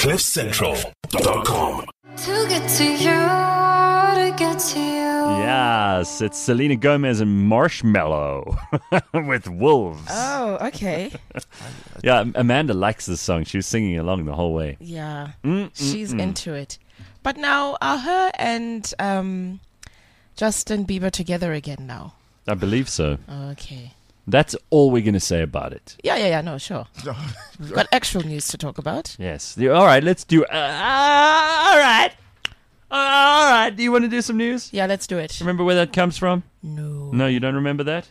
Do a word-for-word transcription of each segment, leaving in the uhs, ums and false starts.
cliff central dot com. To get to you, to get to you. Yes, it's Selena Gomez and Marshmallow with Wolves. Oh, okay. Yeah, Amanda likes this song. She was singing along the whole way. Yeah, Mm, mm, she's mm. into it. But now, are her and um, Justin Bieber together again now? I believe so. Okay. That's all we're going to say about it. Yeah, yeah, yeah, no, sure. We've got actual news to talk about. Yes. The- All right, let's do... Uh, all right. All right. Do you want to do some news? Yeah, let's do it. Remember where that comes from? No. No, you don't remember that?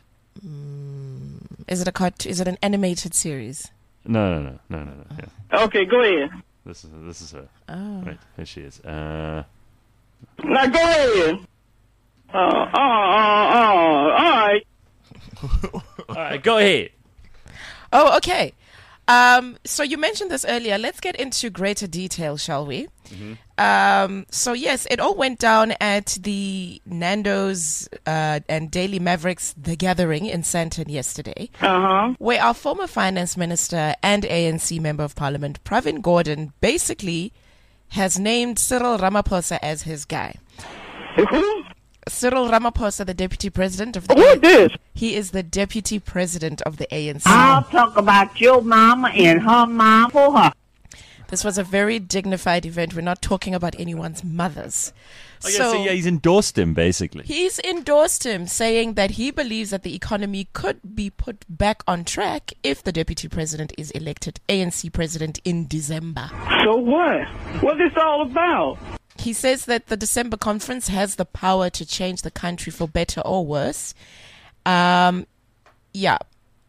Is it a cart- Is it an animated series? No, no, no, no, no, no. Yeah. Okay, go ahead. This is this is her. Oh. Right, here she is. Uh, Now go ahead. Uh, uh, uh, uh, all right. all right, go ahead. Oh, okay. Um, so you mentioned this earlier. Let's get into greater detail, shall we? Um, so yes, it all went down at the Nando's uh, and Daily Mavericks The Gathering in Sandton yesterday, Uh-huh. where our former finance minister and A N C member of parliament, Pravin Gordhan, basically has named Cyril Ramaphosa as his guy. Who? Cyril Ramaphosa, the deputy president of the Who is this? He is the deputy president of the A N C. I'll talk about your mama and her mom for her. This was a very dignified event. We're not talking about anyone's mothers. Okay, so, yeah, he's endorsed him, basically. He's endorsed him, saying that he believes that the economy could be put back on track if the deputy president is elected A N C president in December. So what? What's this all about? He says that the December conference has the power to change the country for better or worse. Um, yeah.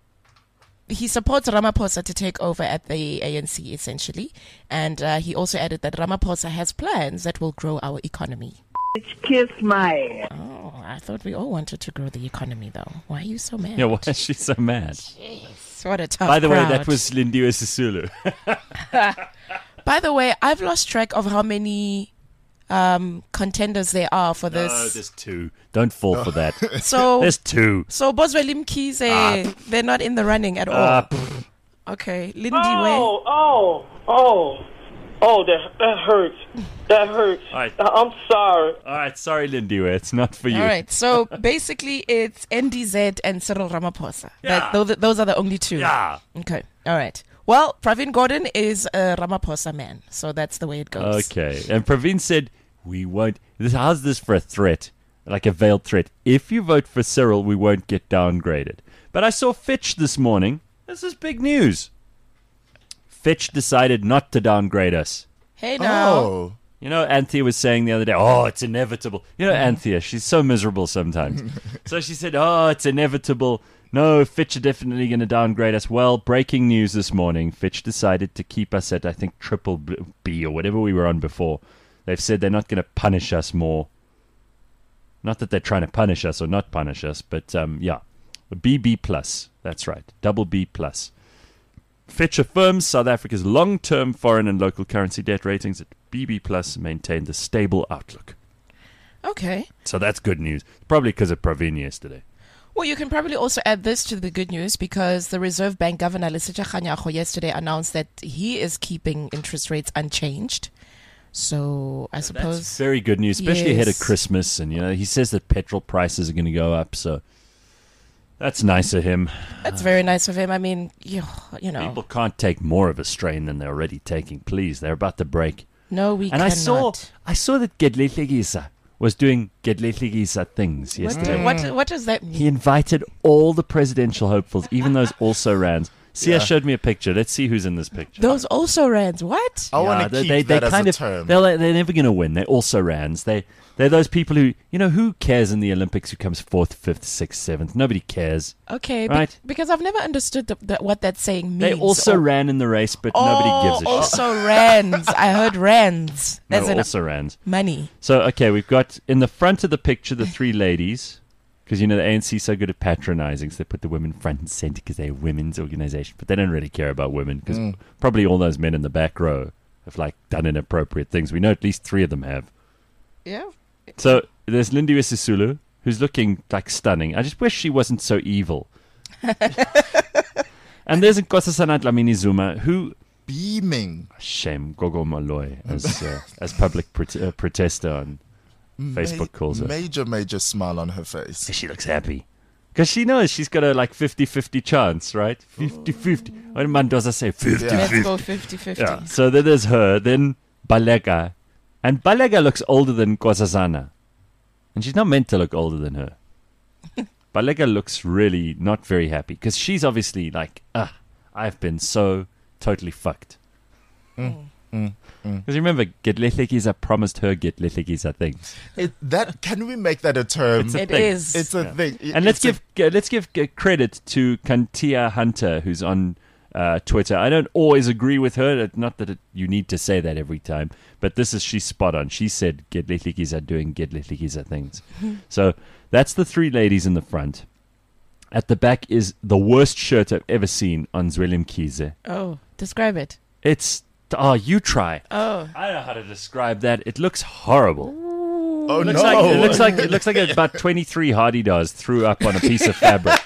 He supports Ramaphosa to take over at the A N C, essentially. And uh, he also added that Ramaphosa has plans that will grow our economy. Kiss my ass. Oh, I thought we all wanted to grow the economy, though. Why are you so mad? Yeah, why is she so mad? What a tough By the way, crowd. that was Lindiwe Sisulu. By the way, I've lost track of how many um, contenders there are for this. No, there's two. Don't fall for that. So, There's two. so Boswell Mkhize, they're not in the running at all. Ah, Okay, Lindiwe. Oh, oh, oh. Oh, that that hurts. That hurts. All right. I'm sorry. All right, sorry, Lindiwe. It's not for you. All right, so basically it's N D Z and Cyril Ramaphosa. That, those, those are the only two. Yeah. Okay, all right. Well, Pravin Gordhan is a Ramaphosa man, so that's the way it goes. Okay. And Praveen said, we won't. This, how's this for a threat? Like a veiled threat. If you vote for Cyril, we won't get downgraded. But I saw Fitch this morning. This is big news. Fitch decided not to downgrade us. Hey now. Oh. You know, Anthea was saying the other day, oh, it's inevitable. You know, Anthea, she's so miserable sometimes. So she said, oh, it's inevitable. No, Fitch are definitely going to downgrade us. Well, breaking news this morning. Fitch decided to keep us at, I think, triple B or whatever we were on before. They've said they're not going to punish us more. Not that they're trying to punish us or not punish us, but um, yeah. B B plus. That's right. Double B plus. Fitch affirms South Africa's long-term foreign and local currency debt ratings at B B plus maintained a stable outlook. Okay. So that's good news. Probably because of Praveen yesterday. Well, you can probably also add this to the good news because the Reserve Bank Governor Lesetja Kganyago yesterday announced that he is keeping interest rates unchanged. So I suppose That's very good news, especially ahead of Yes. Christmas. And, you know, he says that petrol prices are going to go up. So that's nice of him. that's very nice of him. I mean, you, you know, People can't take more of a strain than they're already taking. Please, they're about to break. no, we And cannot. I saw, I saw that Gedletlekisa was doing Gedletlekisa things What, yesterday. what, what does that mean? He invited all the presidential hopefuls, even those also rans. Sia Yeah. showed me a picture. Let's see who's in this picture. Those also rans. What? I Yeah, want to they, keep they, that they as kind a of, term. They're, like, they're never going to win. They're also rans. They, they're those people who, you know, who cares in the Olympics who comes fourth, fifth, sixth, seventh? Nobody cares. Okay, be- Right. because I've never understood the, the, what that saying means. They also Or- ran in the race, but oh, nobody gives a shit. also rands. I heard rands. No, As in also rans. money. So, okay, we've got in the front of the picture the three ladies, because, you know, the A N C is so good at patronizing, so they put the women front and center because they're a women's organization. But they don't really care about women, because Mm. probably all those men in the back row have, like, done inappropriate things. We know at least three of them have. Yeah. So, there's Lindiwe Sisulu, who's looking, like, stunning. I just wish she wasn't so evil. And there's Nkosazana Dlamini Zuma, who beaming. Shame, Gogo Malloy, as uh, as public prot- uh, protester on Facebook calls her. Major, major smile on her face. She looks happy. Because she knows she's got a like fifty-fifty chance, right? fifty-fifty. What did Mandoza say? fifty-fifty. Yeah. Let's go fifty-fifty. Yeah. So then there's her, then Baleka. And Baleka looks older than Nkosazana. And she's not meant to look older than her. Baleka looks really not very happy. Because she's obviously like, ah, I've been so totally fucked. Because Mm, mm. remember, Gedlehlekisa promised her Gedlehlekisa things. It, that can we make that a term? It's a It thing. is. It's a Yeah. thing. And let's It's a- give uh, let's give uh, credit to Kantia Hunter, who's on uh, Twitter. I don't always agree with her. uh, Not that it, you need to say that every time, but this is she's spot on. She said Gedlehlekisa doing Gedlehlekisa things. So that's the three ladies in the front. At the back is the worst shirt I've ever seen on Zwelim Kize. Oh, describe it. It's oh, you try. Oh. I don't know how to describe that. It looks horrible. oh It no! looks like it looks like it looks like about twenty-three Hardy Dars threw up on a piece of fabric,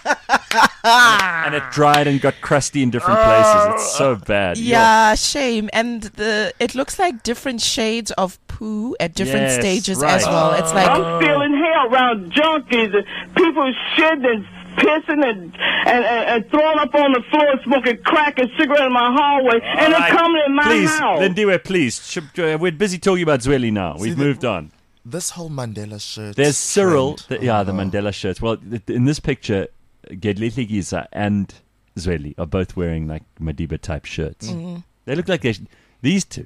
and it dried and got crusty in different places. It's so bad. Yeah, shame. And the it looks like different shades of poo at different Yes, stages right. as well. It's like I'm feeling hell around junkies and people shitting and pissing and, and, and, and throwing up on the floor, smoking crack and cigarette in my hallway, and All they're right. coming in my please, house. Lindiwe, please. Sh- uh, We're busy talking about Zweli now. We've the- moved on. This whole Mandela shirt. There's Cyril. trend. The, yeah, the Oh. Mandela shirts. Well, th- in this picture, Gedlehlekisa and Zweli are both wearing like Madiba type shirts. They look like they. Sh- these two.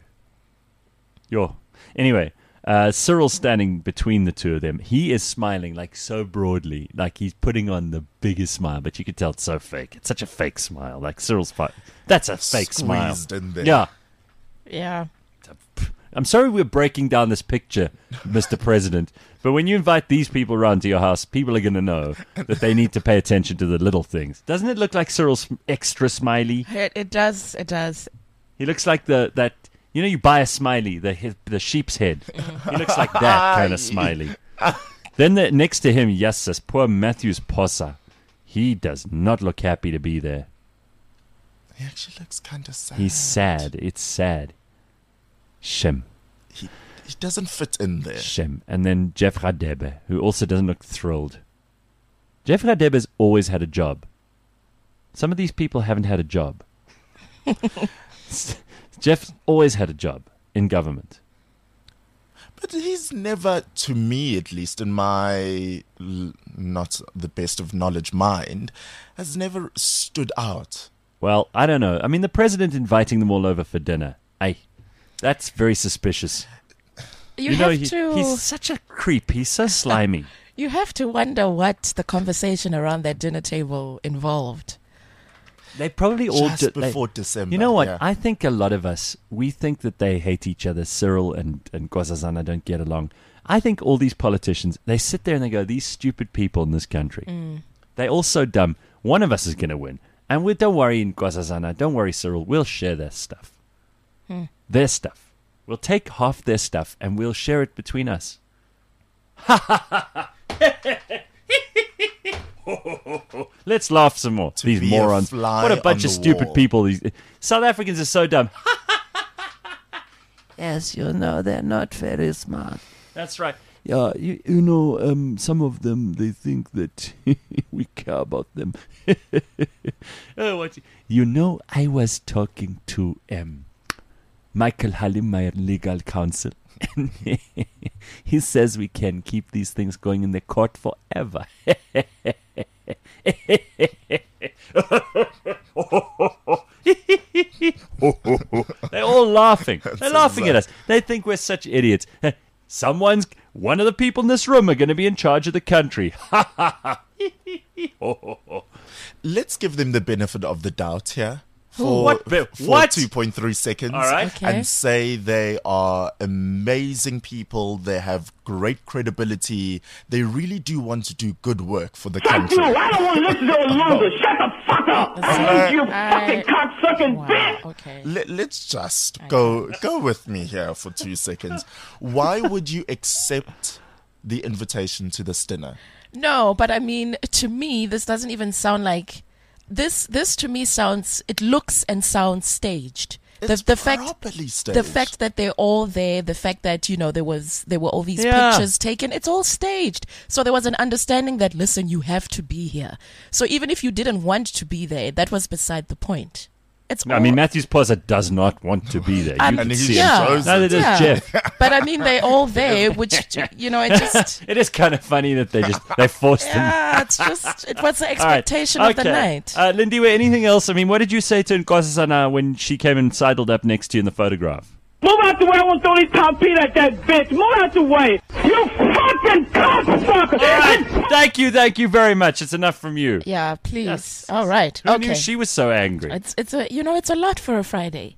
Yo. Anyway, uh, Cyril's standing between the two of them. He is smiling like so broadly, like he's putting on the biggest smile, but you can tell it's so fake. It's such a fake smile. Like Cyril's fi- That's a fake smile. Squeezed in there. Yeah. yeah. I'm sorry we're breaking down this picture, Mister President, but when you invite these people around to your house, people are going to know that they need to pay attention to the little things. Doesn't it look like Cyril's extra smiley? It, it does. It does. He looks like the that you know you buy a smiley, the he- the sheep's head. He looks like that kind of smiley. Then the, next to him, yes, poor Matthews Posa. He does not look happy to be there. He actually looks kind of sad. He's sad. It's sad. Shem. He, he doesn't fit in there. Shem. And then Jeff Radebe, who also doesn't look thrilled. Jeff Radebe's always had a job. Some of these people haven't had a job. Jeff's always had a job in government. But he's never, to me at least, in my l- not the best of knowledge mind, has never stood out. Well, I don't know. I mean, the president inviting them all over for dinner. Ay, that's very suspicious. You, You know, have he, to. he's such a creep. He's so slimy. You have to wonder what the conversation around that dinner table involved. They probably all Just did. they- before December. You know what? yeah. I think a lot of us, we think that they hate each other. Cyril and, and Nkosazana don't get along. I think all these politicians, they sit there and they go, these stupid people in this country, they're all so dumb. One of us is going to win. And we don't worry, Nkosazana, don't worry, Cyril. We'll share their stuff. Their stuff. We'll take half their stuff and we'll share it between us. Let's laugh some more. To These be a morons. fly What a bunch on of the stupid wall. people. These South Africans are so dumb. Yes, you know, they're not very smart. That's right. Yeah, you, you know, um, some of them, they think that we care about them. Oh, what? You know, I was talking to um, Michael Halim, my legal counsel. And he says we can keep these things going in the court forever. They're all laughing. They're laughing at us. They think we're such idiots. Someone's, one of the people in this room are going to be in charge of the country. Let's give them the benefit of the doubt here. For, What be- for what? two point three seconds. All right. Okay. And say they are amazing people. They have great credibility. They really do want to do good work for the Fuck country. you! I don't want to listen to it longer. Shut the fuck up! You I- fucking cocksucking Wow. bitch! Okay. Let, let's just go go with me here for two seconds. Why would you accept the invitation to this dinner? No, but I mean, to me, this doesn't even sound like this. This to me sounds. It looks and sounds staged. The, It's the fact properly staged. the fact that they're all there, the fact that, you know, there was there were all these Yeah. pictures taken, it's all staged. So there was an understanding that, listen, you have to be here. So even if you didn't want to be there, that was beside the point. It's I all, mean, Matthews Posa does not want to be there. You Um, can and he see yeah. it. shows Neither it. does yeah. Jeff. But I mean, they're all there, which, you know, it just, It is kind of funny that they just they forced him. yeah, it's just, it was the All right. expectation of the night. Uh, Lindy, wait, anything else? I mean, what did you say to Nkosazana when she came and sidled up next to you in the photograph? Move out the way. I want to throw these torpedoes at that bitch. Move out the way. You fucking cocksucker. All right. Thank you, thank you very much. It's enough from you. Yeah, please. Yes. All right. Who okay. knew she was so angry? It's it's a you know it's a lot for a Friday.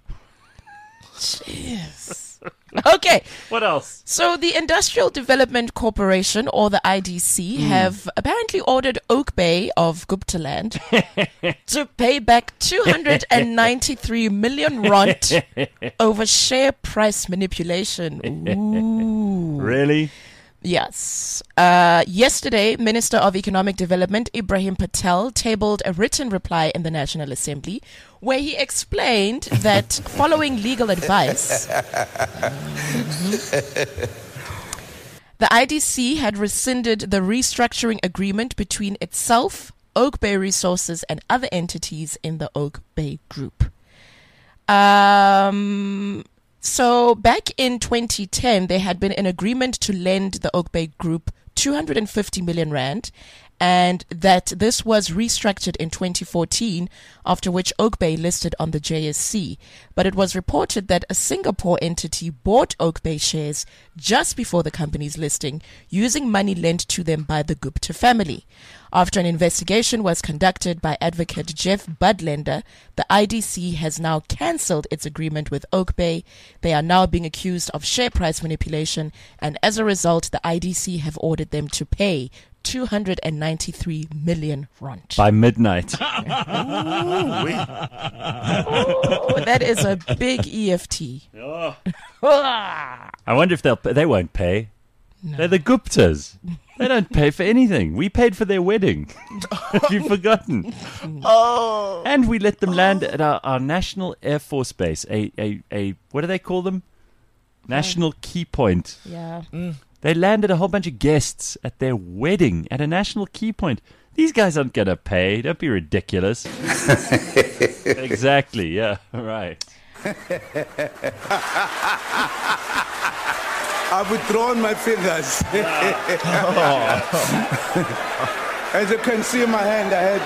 Jeez. Okay. What else? So the Industrial Development Corporation, or the I D C, have apparently ordered Oak Bay of Guptaland to pay back two hundred ninety-three million rand over share price manipulation. Ooh. Really? Yes. Uh, yesterday, Minister of Economic Development Ibrahim Patel tabled a written reply in the National Assembly where he explained that following legal advice, the I D C had rescinded the restructuring agreement between itself, Oak Bay Resources, and other entities in the Oak Bay Group. Um... So back in twenty ten, there had been an agreement to lend the Oak Bay Group two hundred fifty million rand, and that this was restructured in twenty fourteen, after which Oak Bay listed on the J S C. But it was reported that a Singapore entity bought Oak Bay shares just before the company's listing, using money lent to them by the Gupta family. After an investigation was conducted by advocate Jeff Budlender, the I D C has now cancelled its agreement with Oak Bay. They are now being accused of share price manipulation, and as a result, the I D C have ordered them to pay two hundred ninety-three million rand. By midnight. Oh, that is a big E F T. I wonder if they'll pay. They won't pay. They're the Guptas. They don't pay for anything. We paid for their wedding. Have you forgotten? Oh. And we let them land at our, our National Air Force Base. A, a, a what do they call them? National Key Point. Yeah. They landed a whole bunch of guests at their wedding at a national key point. These guys aren't going to pay. Don't be ridiculous. Exactly. Yeah. Right. I've withdrawn my fingers. As you can see my hand, I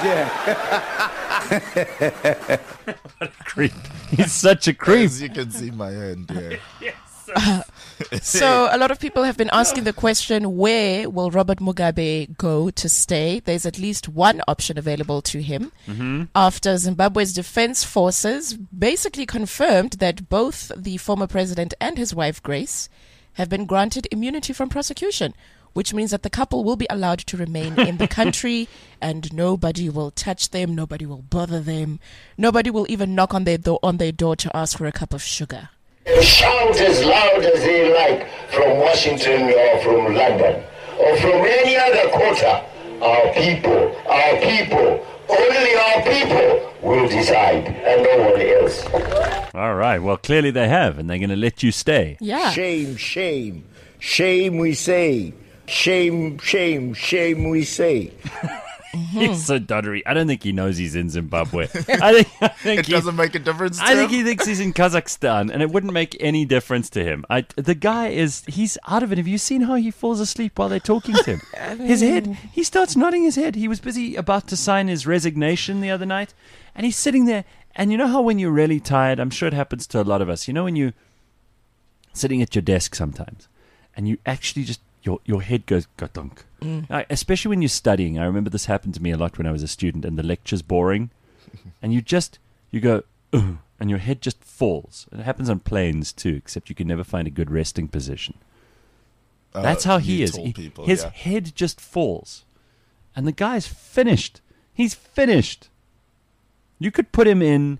had, yeah. What a creep. He's such a creep. As you can see my hand, yeah. So a lot of people have been asking the question, where will Robert Mugabe go to stay? There's at least one option available to him Mm-hmm. after Zimbabwe's defense forces basically confirmed that both the former president and his wife Grace have been granted immunity from prosecution, which means that the couple will be allowed to remain in the country and nobody will touch them, nobody will bother them, nobody will even knock on their door on their door to ask for a cup of sugar. Shout as loud as they like from Washington or from London or from any other quarter. Our people, our people, only our people will decide and no one else. All right. Well, clearly they have, and they're going to let you stay. Yeah. Shame, shame, shame we say. Shame, shame, shame we say. He's so doddery. I don't think he knows he's in Zimbabwe. I think, I think It he- doesn't make a difference to I think him. he thinks he's in Kazakhstan, and it wouldn't make any difference to him. I, the guy is, he's out of it. Have you seen how he falls asleep while they're talking to him? His head, he starts nodding his head. He was busy about to sign his resignation the other night, and he's sitting there. And you know how when you're really tired, I'm sure it happens to a lot of us, you know when you're sitting at your desk sometimes, and you actually just, your, your head goes, gadunk. Uh, especially when you're studying. I remember this happened to me a lot when I was a student and the lecture's boring. And you just, you go, ugh, and your head just falls. It happens on planes too, except you can never find a good resting position. Uh, That's how he you is. tall He- people, his yeah. head just falls. And the guy's finished. He's finished. You could put him in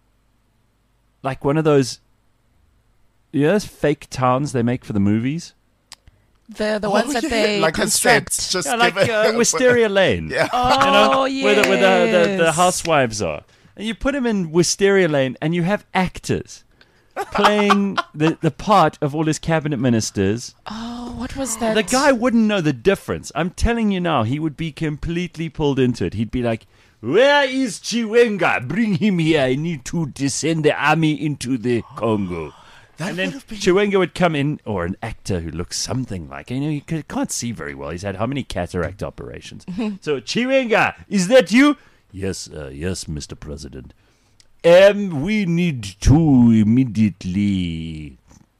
like one of those, you know those fake towns they make for the movies? The the Oh, ones that yeah, they like a construct. set, just Yeah, like give it- uh, Wisteria Lane. Yeah. Oh, You know, where the, where the, the, the yes. housewives are. And you put him in Wisteria Lane, and you have actors playing the, the part of all his cabinet ministers. Oh, what was that? The guy wouldn't know the difference. I'm telling you now, he would be completely pulled into it. He'd be like, "Where is Chiwenga? Bring him here. I need to send the army into the Congo." That And then would have been- Chiwenga would come in, or an actor who looks something like, you know, he c- can't see very well. He's had how many cataract operations? So, Chiwenga, is that you? Yes, uh, yes, Mister President. Um, we need to immediately.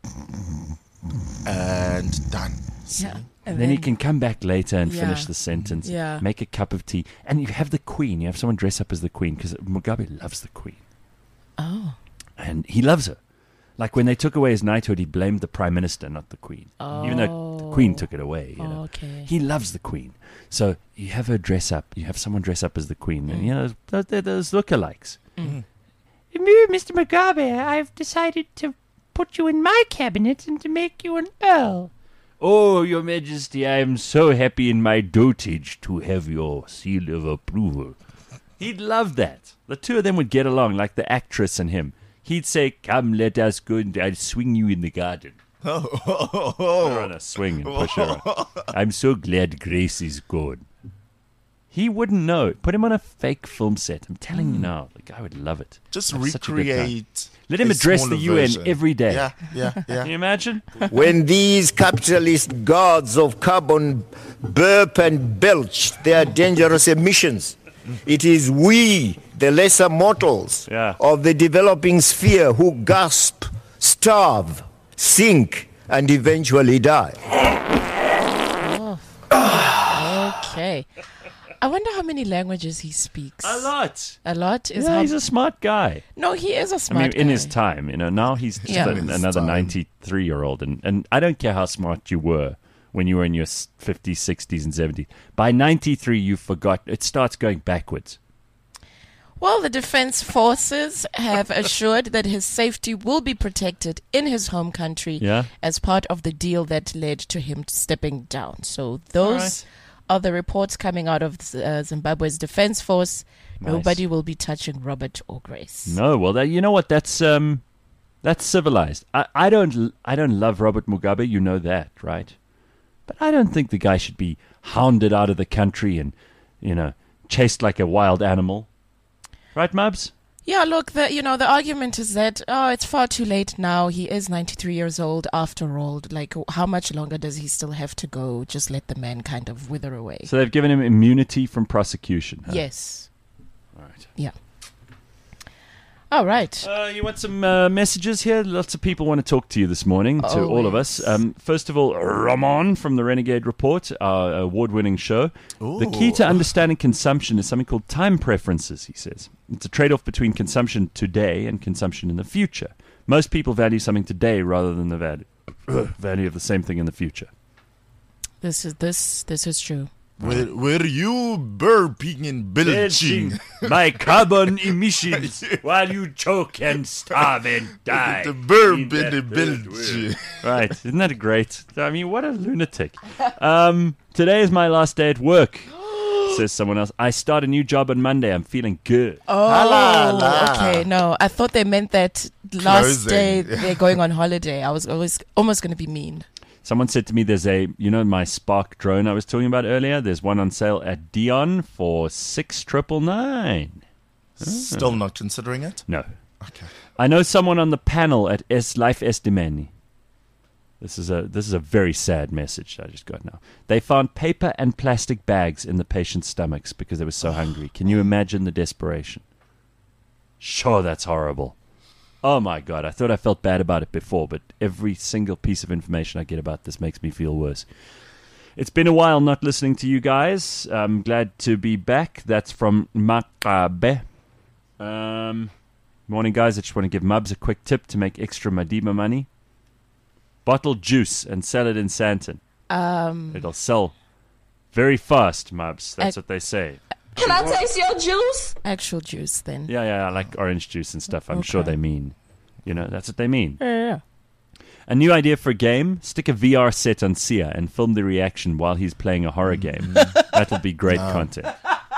and done. Yeah. And Then he can come back later and Yeah. finish the sentence. Yeah. Make a cup of tea, and you have the Queen. You have someone dress up as the Queen because Mugabe loves the Queen, Oh. and he loves her. Like when they took away his knighthood, he blamed the Prime Minister, not the Queen. Even though the Queen took it away. You know? Okay. He loves the Queen. So you have her dress up. You have someone dress up as the Queen. And, you know, those, those, those lookalikes. Mm. Mister Mugabe, I've decided to put you in my cabinet and to make you an earl. Oh, Your Majesty, I am so happy in my dotage to have your seal of approval. He'd love that. The two of them would get along like the actress and him. He'd say, "Come, let us go, and I'll swing you in the garden." Oh, Put her on a swing and push her on. I'm so glad Grace is gone. He wouldn't know. Put him on a fake film set. I'm telling you now, the guy would love it. just Have such a good time. recreate. Let him a address the smaller U N version. every day. Yeah, yeah, Can you yeah. imagine? When these capitalist gods of carbon burp and belch their dangerous emissions, it is we, the lesser mortals Yeah. of the developing sphere, who gasp, starve, sink, and eventually die. Okay. I wonder how many languages he speaks. A lot. A lot is Yeah, how. he's a smart guy. No, he is a I smart mean, in guy. his time, you know, now he's just Yeah. a- In his another time. ninety-three-year-old. And, and I don't care how smart you were when you were in your s- fifties, sixties, and seventies. By ninety-three, you forgot. It starts going backwards. Well, the Defense Forces have assured that his safety will be protected in his home country Yeah. as part of the deal that led to him stepping down. So those right. are the reports coming out of uh, Zimbabwe's Defense Force. Nice. Nobody will be touching Robert or Grace. No, well, that, you know what? That's um, that's civilized. I, I don't l- I don't love Robert Mugabe. You know that, right? But I don't think the guy should be hounded out of the country and, you know, chased like a wild animal. Right, Mubs? Yeah, look, the you know the argument is that oh, it's far too late now. He is ninety-three years old after all. Like, how much longer does he still have to go? Just let the man kind of wither away. So they've given him immunity from prosecution. Huh? Yes. All right. Yeah. All right. Uh, you want some uh, messages here? Lots of people want to talk to you this morning, to all of us. Always. Um, first of all, Ramon from the Renegade Report, our award-winning show. The key Ooh. to understanding consumption is something called time preferences, he says. It's a trade-off between consumption today and consumption in the future. Most people value something today rather than the value, value of the same thing in the future. This is this this is true. Were, were you burping and belching? My carbon emissions while you choke and starve and die. The burp in and that the third belch. world. Right, isn't that great? I mean, what a lunatic. Um, today is my last day at work, says someone else. I start a new job on Monday. I'm feeling good. Oh, la, la. okay. No, I thought they meant that last Closing. day they're going on holiday. I was always almost going to be mean. Someone said to me, there's a, you know, my Spark drone I was talking about earlier? There's one on sale at Dion for six triple nine. Still not considering it? No. Okay. I know someone on the panel at S Life Estimani. This is a this is a very sad message I just got now. They found paper and plastic bags in the patient's stomachs because they were so hungry. Can you imagine the desperation? Sure, that's horrible. Oh my God, I thought I felt bad about it before, but every single piece of information I get about this makes me feel worse. It's been a while not listening to you guys. I'm glad to be back. That's from Makabe. Um, morning, guys. I just want to give Mubs a quick tip to make extra Madima money. Bottle juice and sell it in Santon. Um, It'll sell very fast, Mubs. That's I- what they say. Can I taste your juice? actual juice, then. Yeah, yeah, I like orange juice and stuff. I'm sure Okay. they mean. You know, that's what they mean. Yeah, yeah, yeah. A new idea for a game: stick a V R set on Sia and film the reaction while he's playing a horror game. That'll be great content.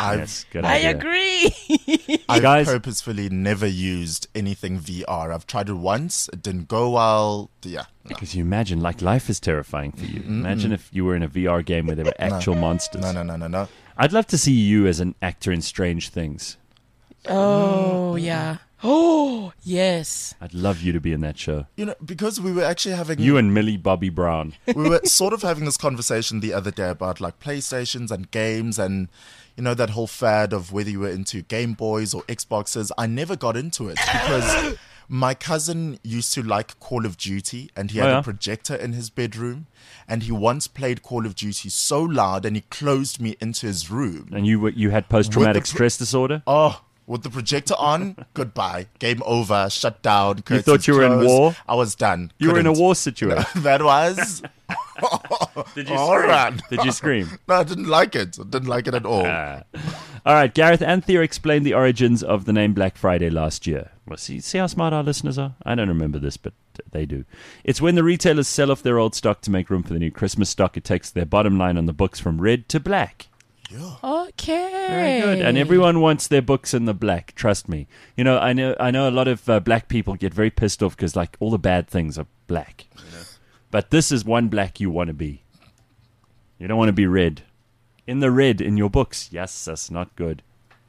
I've, Yes, good I idea. agree. I've Guys- purposefully never used anything V R. I've tried it once. It didn't go well. Yeah. No. Because you imagine, like, life is terrifying for you. Imagine if you were in a V R game where there were actual monsters. No, no, no, no, no. I'd love to see you as an actor in Strange Things. Oh, yeah. Oh, yes. I'd love you to be in that show. You know, because we were actually having... You and Millie Bobby Brown. we were sort of having this conversation the other day about like PlayStations and games and, you know, that whole fad of whether you were into Game Boys or Xboxes. I never got into it because my cousin used to like Call of Duty and he had Oh, yeah? a projector in his bedroom and he once played Call of Duty so loud and he closed me into his room. And you were, you had post-traumatic With the- stress disorder? Oh, with the projector on, goodbye. Game over, shut down. You curtains thought you were in closed. war? I was done. You were in a Couldn't. war situation. That was... Did you All scream? right. Did you scream? No, I didn't like it. I didn't like it at all. Ah. All right, Gareth and Thea explained the origins of the name Black Friday last year. Well, see, see how smart our listeners are? I don't remember this, but they do. It's when the retailers sell off their old stock to make room for the new Christmas stock. It takes their bottom line on the books from red to black. Okay. Very good. And everyone wants their books in the black. Trust me. You know, I know. I know a lot of uh, black people get very pissed off because, like, all the bad things are black. You know? But this is one black you want to be. You don't want to be red. In the red in your books. Yes, that's not good.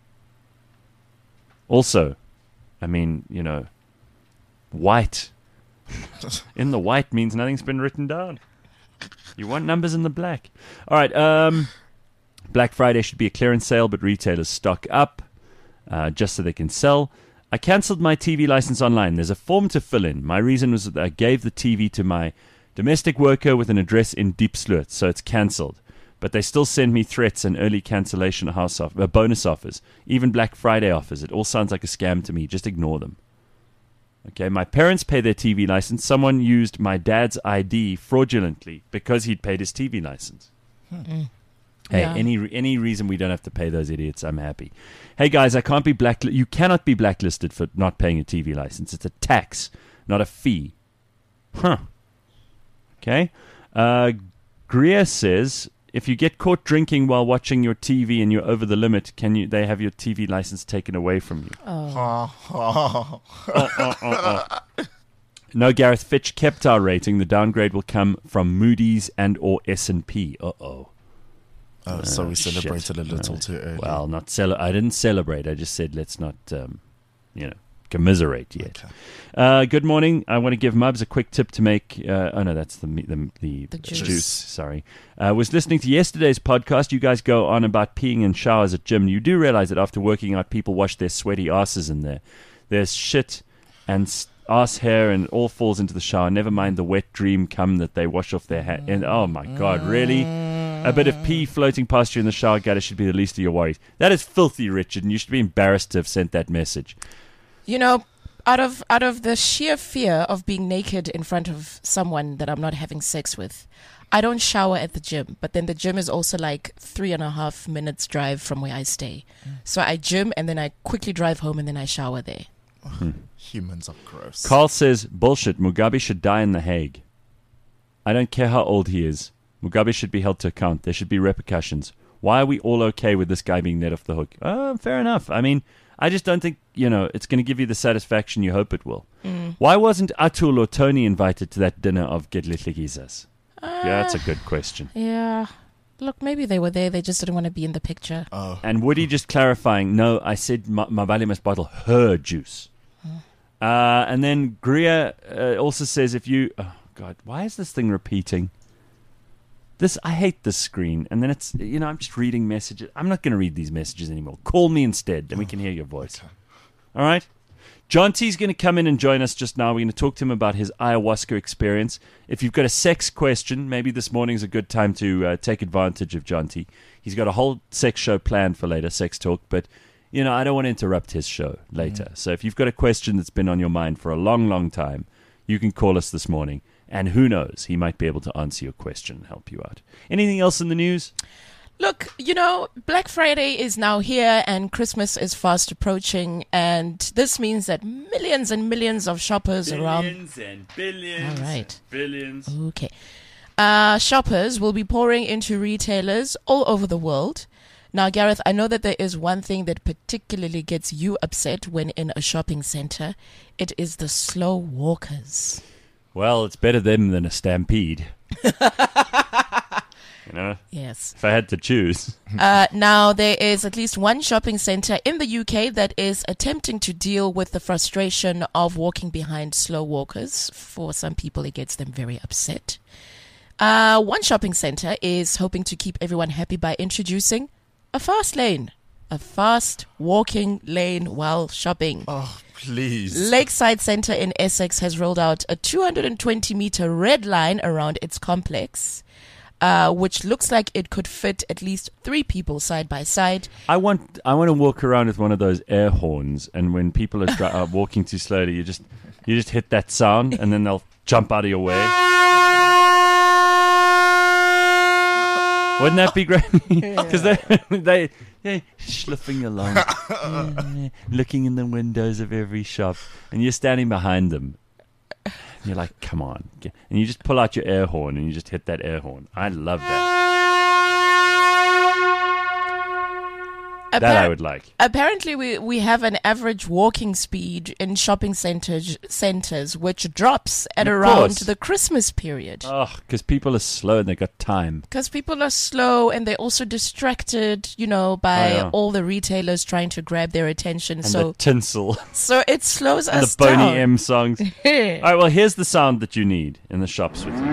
Also, I mean, you know, white. In the white means nothing's been written down. You want numbers in the black. All right. Um. Black Friday should be a clearance sale, but retailers stock up uh, just so they can sell. I cancelled my T V license online. There's a form to fill in. My reason was that I gave the T V to my domestic worker with an address in Diepsloot, so it's cancelled. But they still send me threats and early cancellation house off- uh, bonus offers, even Black Friday offers. It all sounds like a scam to me. Just ignore them. Okay, my parents pay their T V license. Someone used my dad's I D fraudulently because he'd paid his T V license. Mm. Hey, Yeah. any any reason we don't have to pay those idiots, I'm happy. Hey guys, I can't be black. You cannot be blacklisted for not paying a T V license. It's a tax, not a fee. Huh. Okay. Uh, Greer says if you get caught drinking while watching your T V and you're over the limit, can you? They have your T V license taken away from you. Oh. No, Gareth. Fitch kept our rating. The downgrade will come from Moody's and or S and P. Uh oh. Oh, so we Oh, celebrated shit. a little No. too early. Well, not cele- I didn't celebrate. I just said let's not, um, you know, commiserate yet. Okay. Uh, good morning. I want to give Mubs a quick tip to make. Uh, oh no, that's the me- the the, The juice. Sorry. I uh, was listening to yesterday's podcast. You guys go on about peeing in showers at gym. You do realize that after working out, people wash their sweaty asses in there. There's shit and s- ass hair, and it all falls into the shower. Never mind the wet dream cum that they wash off their hat. And oh my god, really? A bit of pee floating past you in the shower gutter should be the least of your worries. That is filthy, Richard, and you should be embarrassed to have sent that message. You know, out of out of the sheer fear of being naked in front of someone that I'm not having sex with, I don't shower at the gym. But then the gym is also like three and a half minutes drive from where I stay. So I gym and then I quickly drive home and then I shower there. Humans are gross. Carl says, bullshit, Mugabe should die in The Hague. I don't care how old he is. Mugabe should be held to account. There should be repercussions. Why are we all okay with this guy being let off the hook? Oh, fair enough. I mean, I just don't think, you know, it's going to give you the satisfaction you hope it will. Mm. Why wasn't Atul or Tony invited to that dinner of Gedlitlekizas? Uh, Yeah, that's a good question. Yeah. Look, maybe they were there. They just didn't want to be in the picture. Oh. And Woody just clarifying, no, I said Ma- Mabali must bottle her juice. Uh, and then Greer uh, also says if you... Oh, God, why is this thing repeating? This I hate this screen. And then it's, you know, I'm just reading messages. I'm not going to read these messages anymore. Call me instead, then we can hear your voice. Okay. All right? John T's going to come in and join us just now. We're going to talk to him about his ayahuasca experience. If you've got a sex question, maybe this morning's a good time to uh, take advantage of John T. He's got a whole sex show planned for later, sex talk, but, you know, I don't want to interrupt his show later. Mm. So if you've got a question that's been on your mind for a long, long time, you can call us this morning. And who knows, he might be able to answer your question and help you out. Anything else in the news? Look, you know, Black Friday is now here and Christmas is fast approaching. And this means that millions and millions of shoppers billions around... Billions and billions. All right. Billions. Okay. Uh, shoppers will be pouring into retailers all over the world Now, Gareth, I know that there is one thing that particularly gets you upset when in a shopping center. It is the slow walkers. Well, it's better them than a stampede. You know? Yes. If I had to choose. Uh, now, there is at least one shopping center in the U K that is attempting to deal with the frustration of walking behind slow walkers. For some people, it gets them very upset. Uh, one shopping center is hoping to keep everyone happy by introducing a fast lane. A fast walking lane while shopping. Oh, please. Lakeside Centre in Essex has rolled out a two hundred twenty meter red line around its complex, uh, which looks like it could fit at least three people side by side. I want I want to walk around with one of those air horns, and when people are, dri- are walking too slowly, you just you just hit that sound, and then they'll jump out of your way. Wouldn't that be great? Because they they they're schluffing along, yeah, looking in the windows of every shop, and you're standing behind them. And you're like, come on. And you just pull out your air horn and you just hit that air horn. I love that. Appar- that I would like. Apparently, we, we have an average walking speed in shopping centers, centers which drops at Of around course. the Christmas period. Oh, because people are slow and they got time. Because people are slow and they're also distracted, you know, by Oh, yeah. all the retailers trying to grab their attention. And so the tinsel. so it slows And us the Boney down. M songs. All right, well, here's the sound that you need in the shops with you.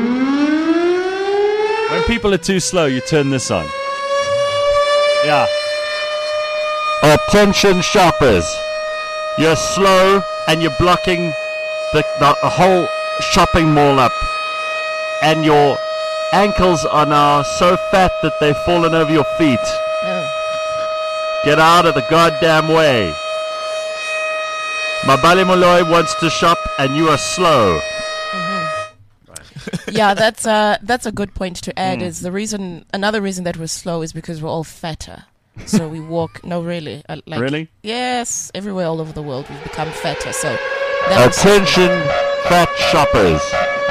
When people are too slow, you turn this on. Yeah. Attention shoppers. You're slow and you're blocking the, the whole shopping mall up. And your ankles are now so fat that they've fallen over your feet. Get out of the goddamn way. Mabali Moloi wants to shop and you are slow. Yeah, that's uh, that's a good point to add. Mm. Is the reason another reason that we're slow is because we're all fatter. So we walk. No, really. Uh, like, Really? Yes, everywhere all over the world we've become fatter. So that was- Attention, fat shoppers.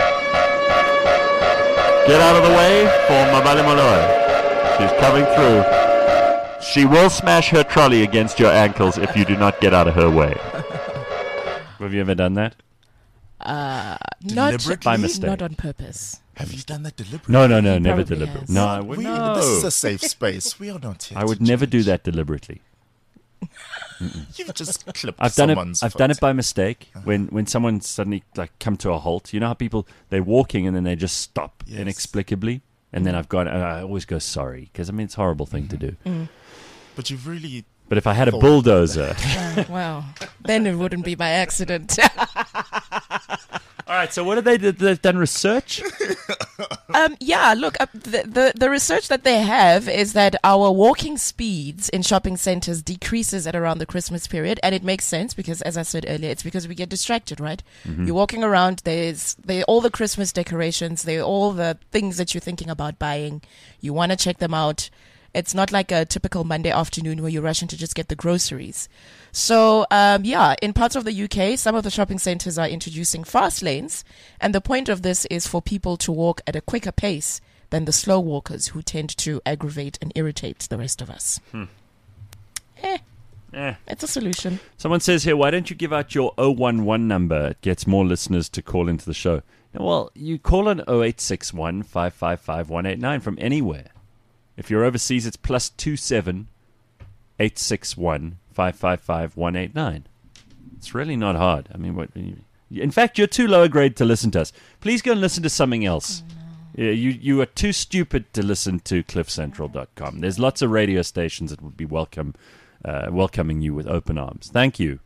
Get out of the way for Mabali Moloi. She's coming through. She will smash her trolley against your ankles if you do not get out of her way. Have you ever done that? Uh, not Deliberately? By mistake. Not on purpose. Have you done that deliberately? No, no, no, He never probably deliberately. has. No, I would We, no. This is a safe space. We are not here. I to would never do judge. that deliberately. You've just clipped I've done it. someone's I've done it foot. by mistake. When when someone suddenly like come to a halt, you know how people they're walking and then they just stop Yes. inexplicably, and then I've gone. And I always go sorry because I mean it's a horrible thing to do. But you've really... But if I had a Thought- bulldozer, Uh, wow. Then it wouldn't be by accident. all right. So what have they did? They've done research. Um, yeah, look, uh, the, the the research that they have is that our walking speeds in shopping centers decreases at around the Christmas period, and it makes sense because, as I said earlier, it's because we get distracted, right? You're walking around, there's they all the Christmas decorations, they all the things that you're thinking about buying. You want to check them out. It's not like a typical Monday afternoon where you're rushing to just get the groceries. So, um, yeah, in parts of the U K, some of the shopping centers are introducing fast lanes. And the point of this is for people to walk at a quicker pace than the slow walkers who tend to aggravate and irritate the rest of us. Eh, Eh. it's a solution. Someone says here, why don't you give out your oh one one number? It gets more listeners to call into the show. Well, you call on oh eight six one, five five five, one eight nine from anywhere. If you're overseas, it's plus two seven eight six one five five five one eight nine. It's really not hard. I mean, what? In fact, you're too low a grade to listen to us. Please go and listen to something else. Yeah, you you are too stupid to listen to cliff central dot com. There's lots of radio stations that would be welcome, uh, welcoming you with open arms. Thank you.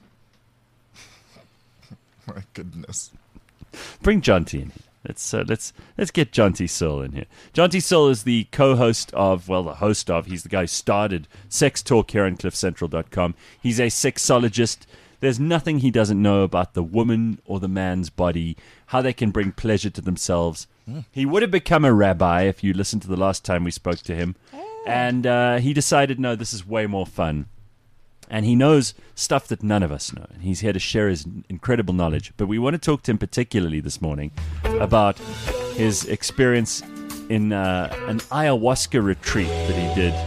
My goodness. Bring Jonty in here. Let's uh, let's let's get Jonty Searle in here. Jonty Searle is the co-host of, well, the host of. He's the guy who started Sex Talk here on cliff central dot com. He's a sexologist. There's nothing he doesn't know about the woman or the man's body, how they can bring pleasure to themselves. Mm. He would have become a rabbi if you listened to the last time we spoke to him, and uh, he decided, no, this is way more fun. And he knows stuff that none of us know. And he's here to share his incredible knowledge. But we want to talk to him particularly this morning about his experience in uh, an ayahuasca retreat that he did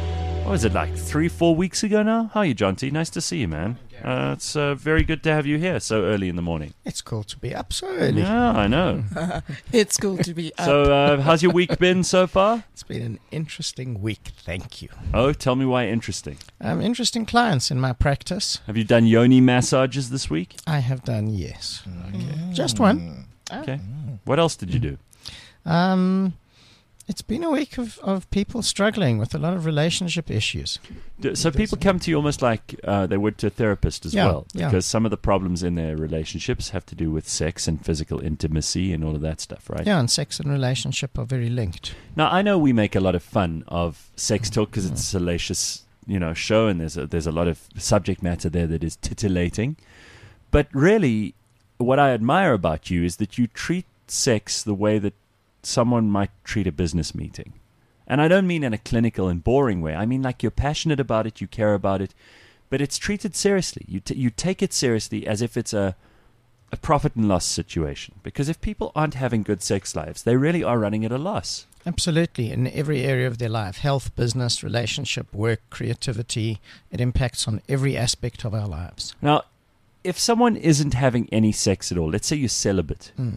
what was it, like three, four weeks ago now? How are you, John T? Nice to see you, man. Uh, it's uh, very good to have you here so early in the morning. It's cool to be up so early. Yeah, I know. It's cool to be up. So, uh, how's your week been so far? It's been an interesting week, thank you. Oh, tell me why interesting. Um, interesting clients in my practice. Have you done yoni massages this week? I have done, yes. Okay. Just one. Okay. What else did you do? Um, it's been a week of, of people struggling with a lot of relationship issues. Do- So people come to you almost like uh, they would to a therapist as Yeah, well, yeah. because some of the problems in their relationships have to do with sex and physical intimacy and all of that stuff, right? Yeah, and sex and relationship are very linked. Now, I know we make a lot of fun of sex talk because it's a salacious, you know, show, and there's a, there's a lot of subject matter there that is titillating. But really, what I admire about you is that you treat sex the way that someone might treat a business meeting. And I don't mean in a clinical and boring way. I mean like you're passionate about it, you care about it, but it's treated seriously. You t- you take it seriously as if it's a a profit and loss situation. Because if people aren't having good sex lives, they really are running at a loss. Absolutely, in every area of their life, health, business, relationship, work, creativity, it impacts on every aspect of our lives. Now, if someone isn't having any sex at all, let's say you're celibate, Mm.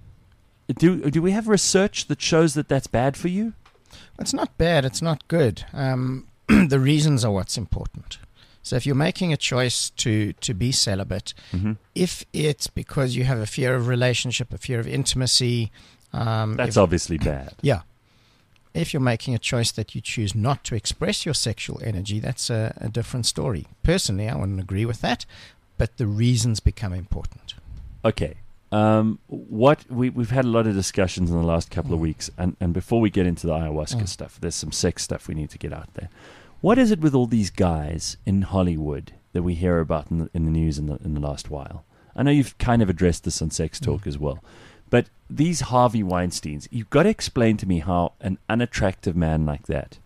do do we have research that shows that that's bad for you? It's not bad, it's not good. Um, the reasons are what's important. So if you're making a choice to, to be celibate, Mm-hmm. if it's because you have a fear of relationship, a fear of intimacy... Um, That's if- obviously bad. Yeah. If you're making a choice that you choose not to express your sexual energy, that's a, a different story. Personally, I wouldn't agree with that, but the reasons become important. Okay. Um, what we we've had a lot of discussions in the last couple of weeks, and, and before we get into the ayahuasca Mm. stuff, there's some sex stuff we need to get out there. What is it with all these guys in Hollywood that we hear about in the, in the news in the in the last while? I know you've kind of addressed this on Sex Talk Mm. as well, but these Harvey Weinsteins, you've got to explain to me how an unattractive man like that,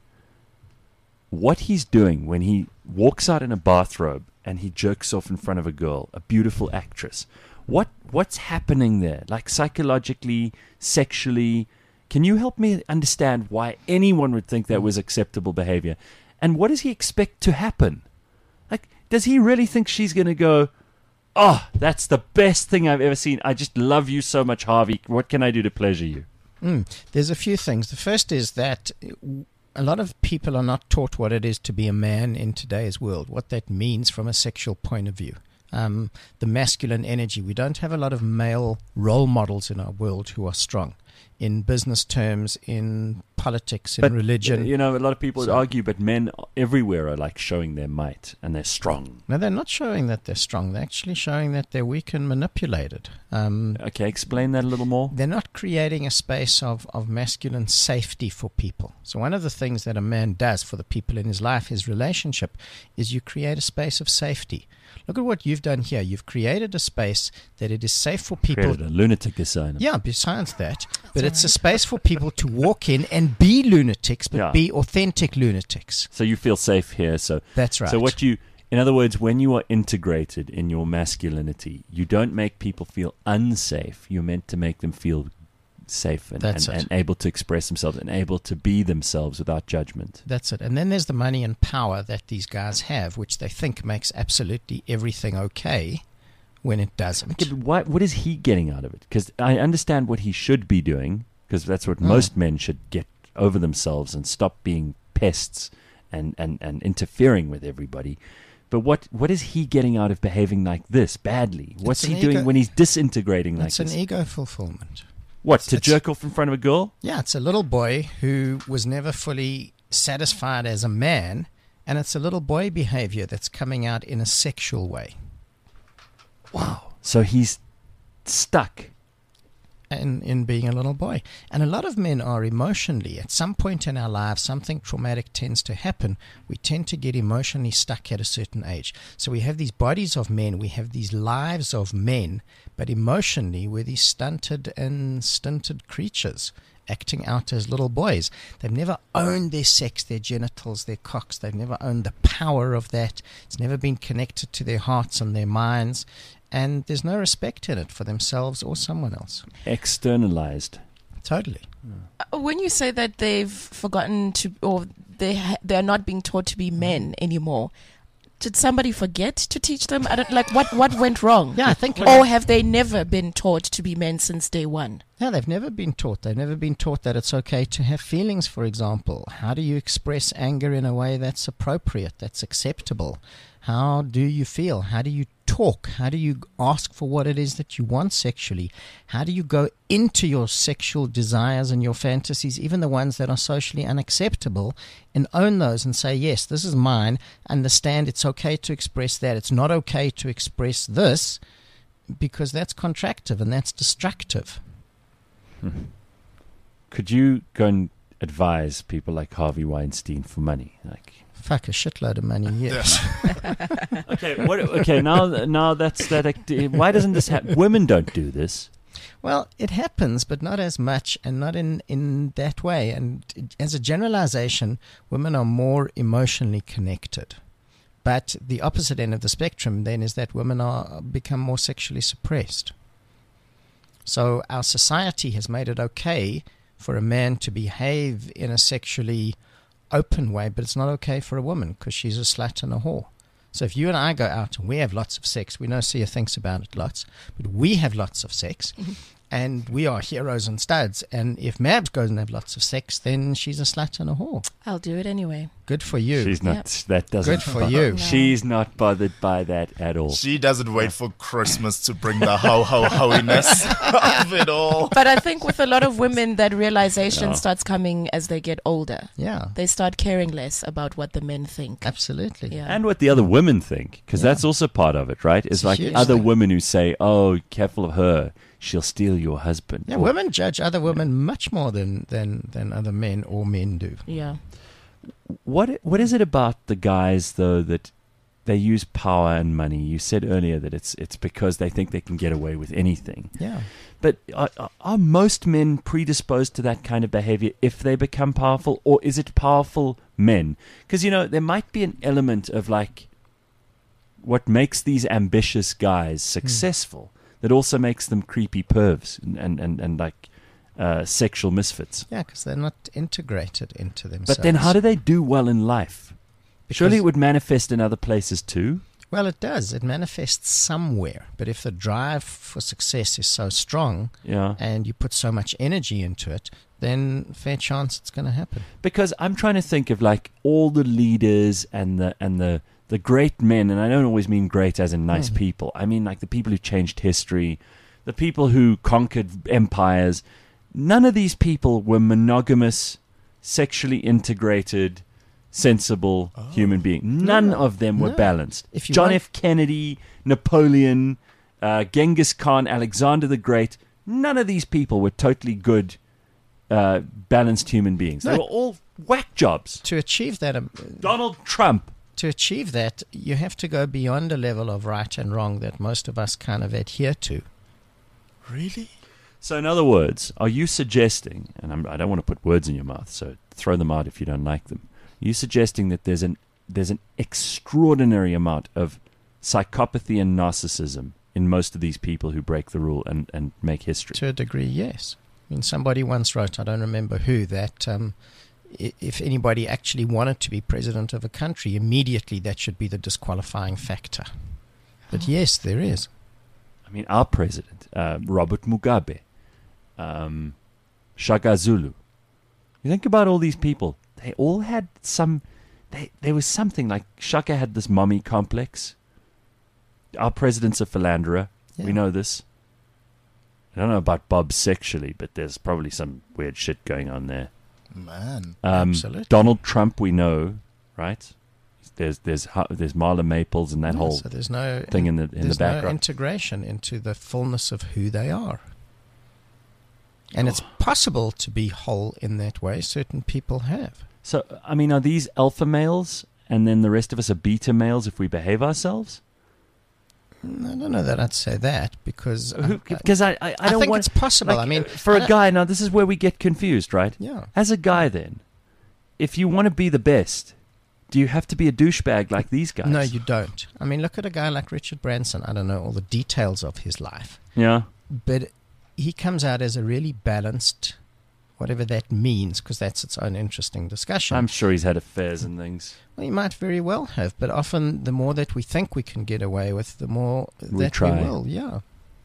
what he's doing when he walks out in a bathrobe and he jerks off in front of a girl, a beautiful actress. What what's happening there? Like psychologically, sexually? Can you help me understand why anyone would think that was acceptable behavior? And what does he expect to happen? Like, does he really think she's going to go, oh, that's the best thing I've ever seen. I just love you so much, Harvey. What can I do to pleasure you? Mm. There's a few things. The first is that a lot of people are not taught what it is to be a man in today's world, what that means from a sexual point of view. Um, the masculine energy. We don't have a lot of male role models in our world who are strong in business terms, in politics, in But, religion. You know, a lot of people would So- argue, but men everywhere are like showing their might and they're strong. No, they're not showing that they're strong. They're actually showing that they're weak and manipulated. Um, Okay, explain that a little more. they're not creating a space of, of masculine safety for people. So one of the things that a man does for the people in his life, his relationship, is you create a space of safety. Look at what you've done here. You've created a space that it is safe for people. Created a lunatic asylum. Yeah, besides that. But it's a space for people to walk in and be lunatics, but Yeah. be authentic lunatics. So you feel safe here. So That's right. So what you, in other words, when you are integrated in your masculinity, you don't make people feel unsafe. You're meant to make them feel safe and, That's and, it. and able to express themselves and able to be themselves without judgment. That's it. And then there's the money and power that these guys have, which they think makes absolutely everything okay when it doesn't. Okay, but what what is he getting out of it? Because I understand what he should be doing, because that's what Mm. most men should get over themselves and stop being pests and, and, and interfering with everybody. But what what is he getting out of behaving like this badly? What's It's he an doing ego- when he's disintegrating like It's this? an ego fulfillment. What, It's- to it's- jerk off in front of a girl? Yeah, it's a little boy who was never fully satisfied as a man, and it's a little boy behavior that's coming out in a sexual way. Wow. So he's stuck. In, in being a little boy. And a lot of men are emotionally, at some point in our lives, something traumatic tends to happen. We tend to get emotionally stuck at a certain age. So we have these bodies of men, we have these lives of men, but emotionally we're these stunted and stunted creatures acting out as little boys. They've never owned their sex, their genitals, their cocks. They've never owned the power of that. It's never been connected to their hearts and their minds. And there's no respect in it for themselves or someone else. Externalized. Totally. Uh, When you say that they've forgotten to, or they ha- they are not being taught to be men anymore. Did somebody forget to teach them? I don't, like what, what went wrong? Yeah, I think. Or have they never been taught to be men since day one? No, they've never been taught. They've never been taught that it's okay to have feelings, for example. How do you express anger in a way that's appropriate, that's acceptable? How do you feel? How do you talk? How do you ask for what it is that you want sexually? How do you go into your sexual desires and your fantasies, even the ones that are socially unacceptable, and own those and say, yes, this is mine. Understand it's okay to express that. It's not okay to express this, because that's contractive and that's destructive. Hmm. Could you go and advise people like Harvey Weinstein for money? Like, fuck, a shitload of money, yes. okay, what, okay. Now, now that's that. Act- why doesn't this happen? Women don't do this. Well, it happens, but not as much, and not in, in that way. And as a generalization, women are more emotionally connected. But the opposite end of the spectrum then is that women are become more sexually suppressed. So our society has made it okay for a man to behave in a sexually open way, but it's not okay for a woman because she's a slut and a whore. So if you and I go out and we have lots of sex, we know Sia thinks about it lots, but we have lots of sex, and we are heroes and studs. And if Mabs goes and have lots of sex, then she's a slut and a whore. I'll do it anyway. Good for you. She's not. Yep. That doesn't. Good for you. No. She's not bothered by that at all. She doesn't wait for Christmas to bring the ho ho hoiness of it all. But I think with a lot of women, that realization No. starts coming as they get older. Yeah, They start caring less about what the men think. absolutely. Yeah. And what the other women think, because Yeah. that's also part of it, right? It's It's like huge other thing. women who say, "Oh, careful of her; she'll steal your husband." Yeah, Or- women judge other women much more than, than, than other men or men do. Yeah. What what is it about the guys though that they use power and money? You said earlier that it's it's because they think they can get away with anything. Yeah. But are, are most men predisposed to that kind of behavior if they become powerful, or is it powerful men? Because, you know, there might be an element of like what makes these ambitious guys successful that also makes them creepy pervs and, and, and, and like uh, sexual misfits. Yeah, because they're not integrated into themselves. But then how do they do well in life? Surely Because- it would manifest in other places too. Well, it does. It manifests somewhere. But if the drive for success is so strong Yeah. and you put so much energy into it, then fair chance it's going to happen. Because I'm trying to think of like all the leaders and the and the the great men, and I don't always mean great as in nice Mhm. people. I mean like the people who changed history, the people who conquered empires. None of these people were monogamous, sexually integrated, sensible human beings. None No, of them were no. balanced. If you John want- F. Kennedy, Napoleon, uh, Genghis Khan, Alexander the Great. None of these people were totally good, uh, balanced human beings. They No. were all whack jobs. To achieve that, um, Donald Trump. to achieve that, you have to go beyond a level of right and wrong that most of us kind of adhere to. Really? So, in other words, are you suggesting, and I'm, I don't want to put words in your mouth, so throw them out if you don't like them. Are you suggesting that there's an there's an extraordinary amount of psychopathy and narcissism in most of these people who break the rule and, and make history? To a degree, yes. I mean, somebody once wrote, I don't remember who, that um, i- if anybody actually wanted to be president of a country, immediately that should be the disqualifying factor. But yes, there is. I mean, our president, uh, Robert Mugabe, um, Shaka Zulu. You think about all these people. They all had some... They, there was something like Shaka had this mommy complex. Our president's a philanderer. Yeah. We know this. I don't know about Bob sexually, but there's probably some weird shit going on there. Man. Um, Absolutely. Donald Trump, we know, right? There's there's Hu- there's Marla Maples and that Yeah, whole so there's no thing in the in the there's no background. integration into the fullness of who they are. And it's possible to be whole in that way. Certain people have. So, I mean, are these alpha males and then the rest of us are beta males if we behave ourselves? I don't know that I'd say that because I- Because I, I, I don't think want, it's possible. like, I mean, for I a don't- guy, now this is where we get confused, right? Yeah. As a guy, then, if you want to be the best, do you have to be a douchebag like these guys? No, you don't. I mean, look at a guy like Richard Branson. I don't know all the details of his life, Yeah. but he comes out as a really balanced, whatever that means, because that's its own interesting discussion. I'm sure he's had affairs and things. Well, he might very well have, but often the more that we think we can get away with, the more We that try. we will. Yeah.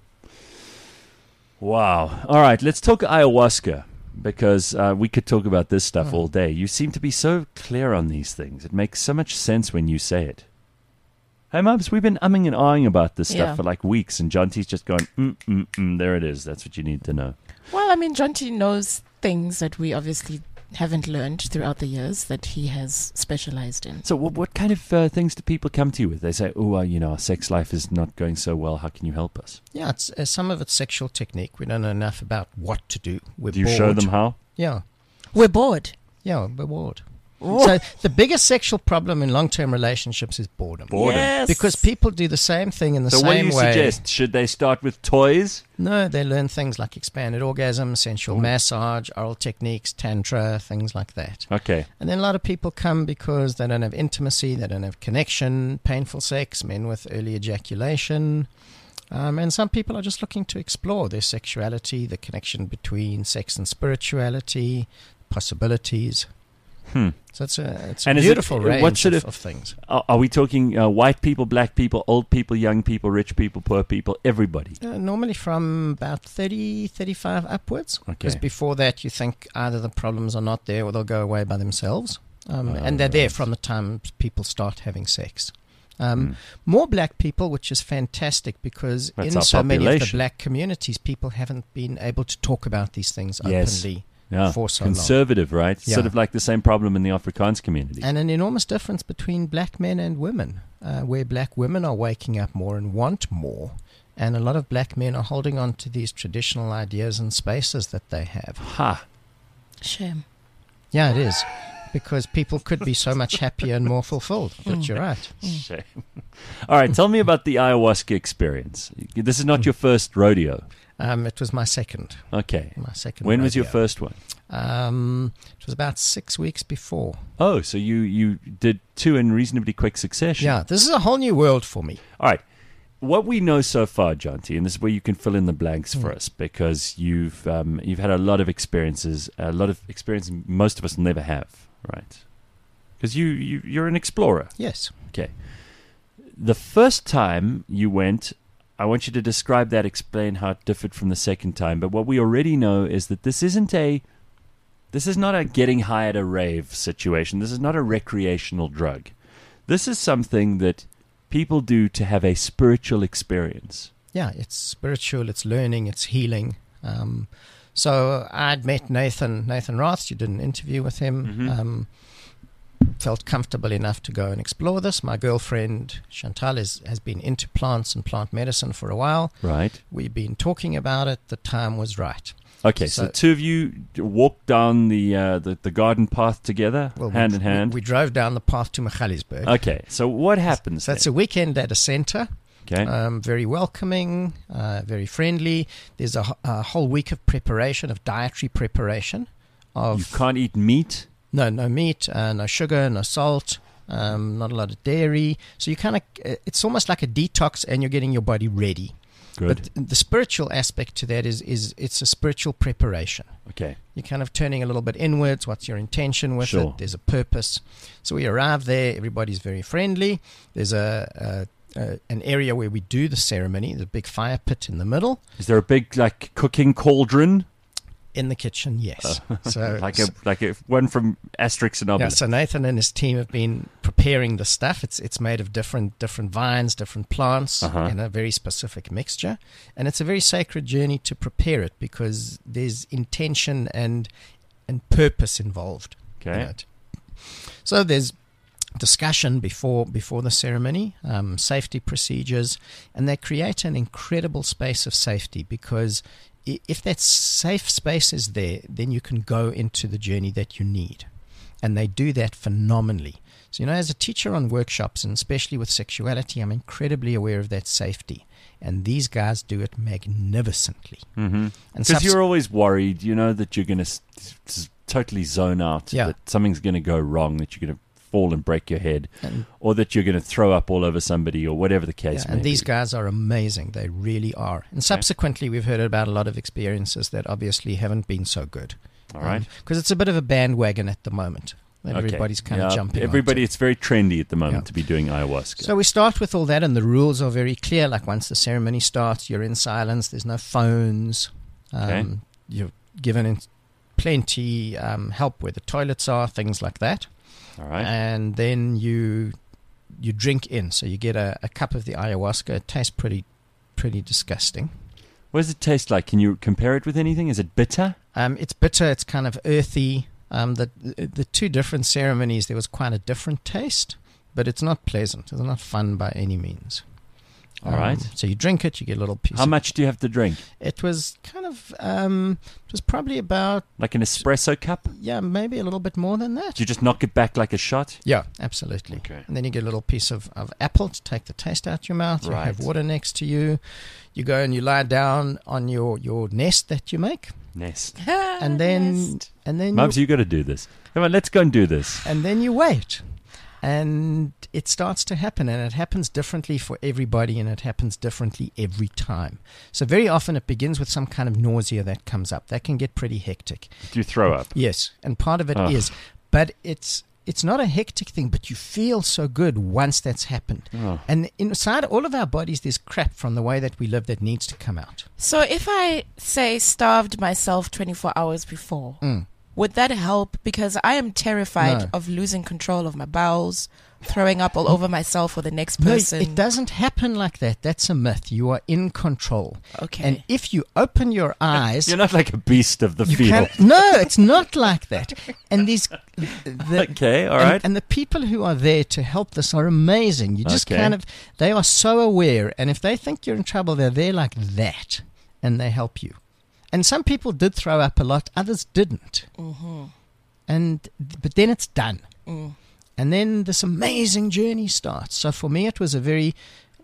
Wow. All right, let's talk ayahuasca, because uh, we could talk about this stuff Oh. all day. You seem to be so clear on these things. It makes so much sense when you say it. Hey, Mubs, we've been umming and ahhing about this stuff Yeah. for like weeks, and John T's just going, mm, mm, mm, there it is. That's what you need to know. Well, I mean, John T knows things that we obviously haven't learned throughout the years that he has specialized in. So what, what kind of uh, things do people come to you with? They say, oh, uh, you know, our sex life is not going so well. How can you help us? Yeah, it's, uh, some of it's sexual technique. We don't know enough about what to do. We're Do you bored. show them how? Yeah. We're bored. Yeah, we're bored. Oh. So the biggest sexual problem in long-term relationships is boredom. Boredom. Yes. Because people do the same thing in the So same what do you way. suggest? Should they start with toys? No, they learn things like expanded orgasm, sensual massage, oral techniques, tantra, things like that. Okay. And then a lot of people come because they don't have intimacy, they don't have connection, painful sex, men with early ejaculation. Um, and some people are just looking to explore their sexuality, the connection between sex and spirituality, possibilities. Hmm. So it's a, it's a And is it- beautiful what range sort of, of- of things. Are, are we talking uh, white people, black people, old people, young people, rich people, poor people, everybody? Uh, normally from about thirty, thirty-five upwards. Because Okay. before that, you think either the problems are not there or they'll go away by themselves. Um, Oh, and they're there right. from the time people start having sex. Um, Hmm. More black people, which is fantastic because That's in our so many of the population. black communities, people haven't been able to talk about these things Yes. openly Yeah. for so long. Conservative, right? Yeah. Sort of like the same problem in the Afrikaans community. And an enormous difference between black men and women, uh, where black women are waking up more and want more. And a lot of black men are holding on to these traditional ideas and spaces that they have. Ha. Shame. Yeah, it is. Because people could be so much happier and more fulfilled. But you're right. Shame. All right, tell me about the ayahuasca experience. This is not your first rodeo. Um, it was my second. Okay. My second. When was your rodeo. first one? Um, it was about six weeks before. Oh, so you, you did two in reasonably quick succession. Yeah, this is a whole new world for me. All right. What we know so far, John T, and this is where you can fill in the blanks for Mm. us, because you've um, you've had a lot of experiences, a lot of experience most of us will never have, right? Because you, you you're an explorer. Yes. Okay. The first time you went, I want you to describe that, explain how it differed from the second time. But what we already know is that this isn't a, this is not a getting high at a rave situation. This is not a recreational drug. This is something that people do to have a spiritual experience. Yeah, it's spiritual, it's learning, it's healing. Um, so I'd met Nathan Nathan Roth. You did an interview with him. Mhm. Um, felt comfortable enough to go and explore this. My girlfriend Chantal is, has been into plants and plant medicine for a while. Right. We've been talking about it. The time was right. Okay, so, two of you walked down the uh, the, the garden path together, Well, hand we, in hand. We, we drove down the path to Michalisburg. Okay, so what happens? So it's then? a weekend at a center. Okay. Um, very welcoming, uh, very friendly. There's a, h- a whole week of preparation, of dietary preparation. Of You can't eat meat. No, no meat, uh, no sugar, no salt, um, not a lot of dairy. So you kind of, it's almost like a detox, and you're getting your body ready. Good. But the spiritual aspect to that is, is it's a spiritual preparation. Okay. You're kind of turning a little bit inwards. What's your intention with Sure. it? There's a purpose. So we arrive there. Everybody's very friendly. There's a, a, a an area where we do the ceremony. There's a big fire pit in the middle. Is there a big like cooking cauldron? In the kitchen, yes. So like a like a one from Asterix and Yeah, Obelix. so Nathan and his team have been preparing the stuff. It's it's made of different different vines, different plants, Uh-huh. in a very specific mixture, and it's a very sacred journey to prepare it because there's intention and and purpose involved. Okay. in it. So there's discussion before before the ceremony, um, safety procedures, and they create an incredible space of safety because i- if that safe space is there, then you can go into the journey that you need. And they do that phenomenally. So, you know, as a teacher on workshops, and especially with sexuality, I'm incredibly aware of that safety. And these guys do it magnificently. Mm-hmm. And Because subs- you're always worried, you know, that you're going to s- s- totally zone out, Yeah. that something's going to go wrong, that you're going to fall and break your head, And- or that you're going to throw up all over somebody, or whatever the case Yeah, may and these be. guys are amazing. They really are. And subsequently, we've heard about a lot of experiences that obviously haven't been so good. All right. Because um, it's a bit of a bandwagon at the moment. That Okay. everybody's kind of Yeah, jumping Everybody, onto. it's very trendy at the moment Yeah. to be doing ayahuasca. So we start with all that, and the rules are very clear. Like once the ceremony starts, you're in silence. There's no phones. Um, Okay. You're given in plenty um, help where the toilets are, things like that. All right. And then you you drink in. So you get a, a cup of the ayahuasca. It tastes pretty pretty disgusting. What does it taste like? Can you compare it with anything? Is it bitter? Um, it's bitter. It's kind of earthy. Um, the the two different ceremonies, there was quite a different taste, but it's not pleasant. It's not fun by any means. All right. So you drink it, you get a little piece. How of, much do you have to drink? It was kind of, um, it was probably about, Like an espresso cup? yeah, maybe a little bit more than that. Do you just knock it back like a shot? Yeah, absolutely. Okay. And then you get a little piece of, of apple to take the taste out your mouth. You Right. have water next to you. You go and you lie down on your, your nest that you make. Nest. And then, and then Mubs, you, you got to do this. Come on, let's go and do this. and then you wait. And it starts to happen, and it happens differently for everybody, and it happens differently every time. So very often it begins with some kind of nausea that comes up. That can get pretty hectic. Do you throw up? Yes, and part of it Ugh. is, but it's it's not a hectic thing, but you feel so good once that's happened. Oh. And inside all of our bodies, there's crap from the way that we live that needs to come out. So if I say starved myself twenty-four hours before, Mm. would that help? Because I am terrified No. of losing control of my bowels, throwing up all over myself or the next No, person. it doesn't happen like that. That's a myth. You are in control. Okay. And if you open your eyes, You're not like a beast of the you field. can, no, it's not like that. And these, the, Okay, all and, right. and the people who are there to help this are amazing. You just Okay. kind of, they are so aware. And if they think you're in trouble, they're there like that, and they help you. And some people did throw up a lot, others didn't. Mm-hmm. And but then it's done. Mm. And then this amazing journey starts. So for me, it was a very,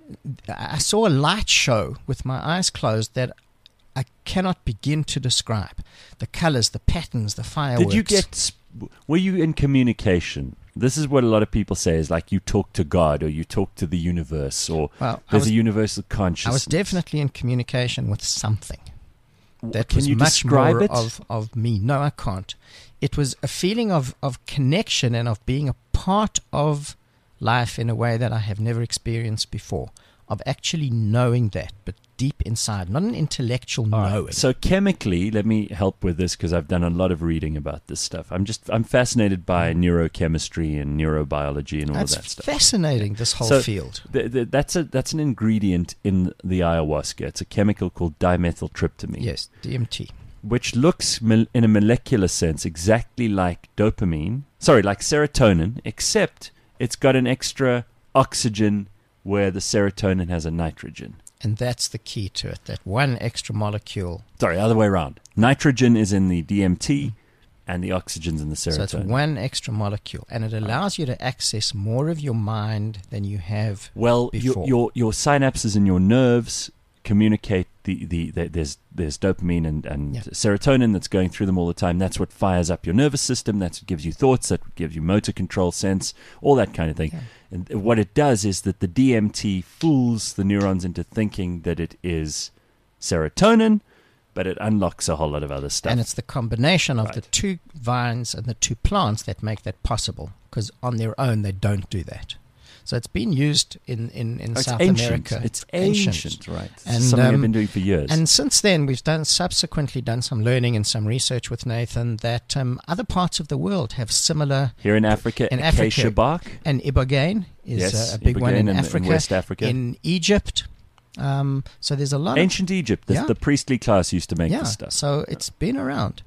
I saw a light show with my eyes closed that I cannot begin to describe. The colors, the patterns, the fireworks. Did you get, sp- were you in communication? This is what a lot of people say is like you talk to God or you talk to the universe or Well, I there's was- a universal consciousness. I was definitely in communication with something. That Can was you much describe more it? of, of me. No, I can't. It was a feeling of, of connection and of being a part of life in a way that I have never experienced before. Of actually knowing that, but deep inside, not an intellectual All right. knowing. So chemically, let me help with this because I've done a lot of reading about this stuff. I'm just I'm fascinated by neurochemistry and neurobiology and all That's of that stuff. fascinating, this whole So field. th- th- that's a that's an ingredient in the ayahuasca. It's a chemical called dimethyltryptamine. Yes, D M T. Which looks mol- in a molecular sense exactly like dopamine. Sorry, like serotonin, except it's got an extra oxygen where the serotonin has a nitrogen. And that's the key to it, that one extra molecule. Sorry, other way around. Nitrogen is in the D M T and the oxygen's in the serotonin. So it's one extra molecule, and it allows you to access more of your mind than you have Well, before. your, your your synapses in your nerves communicate the, the, the there's there's dopamine and, and Yeah. serotonin that's going through them all the time. That's what fires up your nervous system. That's what gives you thoughts. That gives you motor control, sense, all that kind of thing. Yeah. And what it does is that the D M T fools the neurons into thinking that it is serotonin, but it unlocks a whole lot of other stuff. And it's the combination of Right. the two vines and the two plants that make that possible, because on their own they don't do that. So it's been used in, in, in Oh, it's South ancient. America. It's ancient, right? It's And, something I've um, been doing for years. And since then, we've done subsequently done some learning and some research with Nathan that um, other parts of the world have similar. Here in Africa, in acacia Africa, bark. and ibogaine is Yes, uh, a big one ibogaine in, in- in Africa, West Africa. in Egypt. Um, so there's a lot of Ancient Egypt. The, Yeah. the priestly class used to make yeah, this stuff. so it's been around.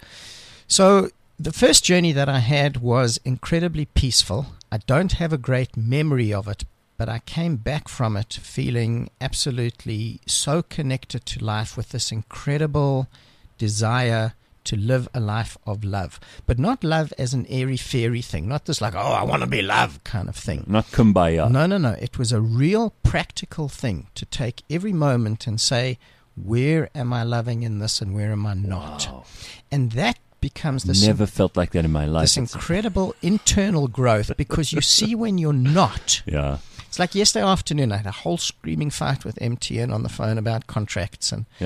So the first journey that I had was incredibly peaceful. I don't have a great memory of it, but I came back from it feeling absolutely so connected to life with this incredible desire to live a life of love. But not love as an airy-fairy thing, not this like, oh, I want to be loved kind of thing. Not kumbaya. No, no, no. It was a real practical thing to take every moment and say, where am I loving in this and where am I not? Wow. And that becomes this, Never felt like that in my life. this incredible internal growth, because you see when you're not. Yeah. It's like yesterday afternoon, I had a whole screaming fight with M T N on the phone about contracts. And Yeah.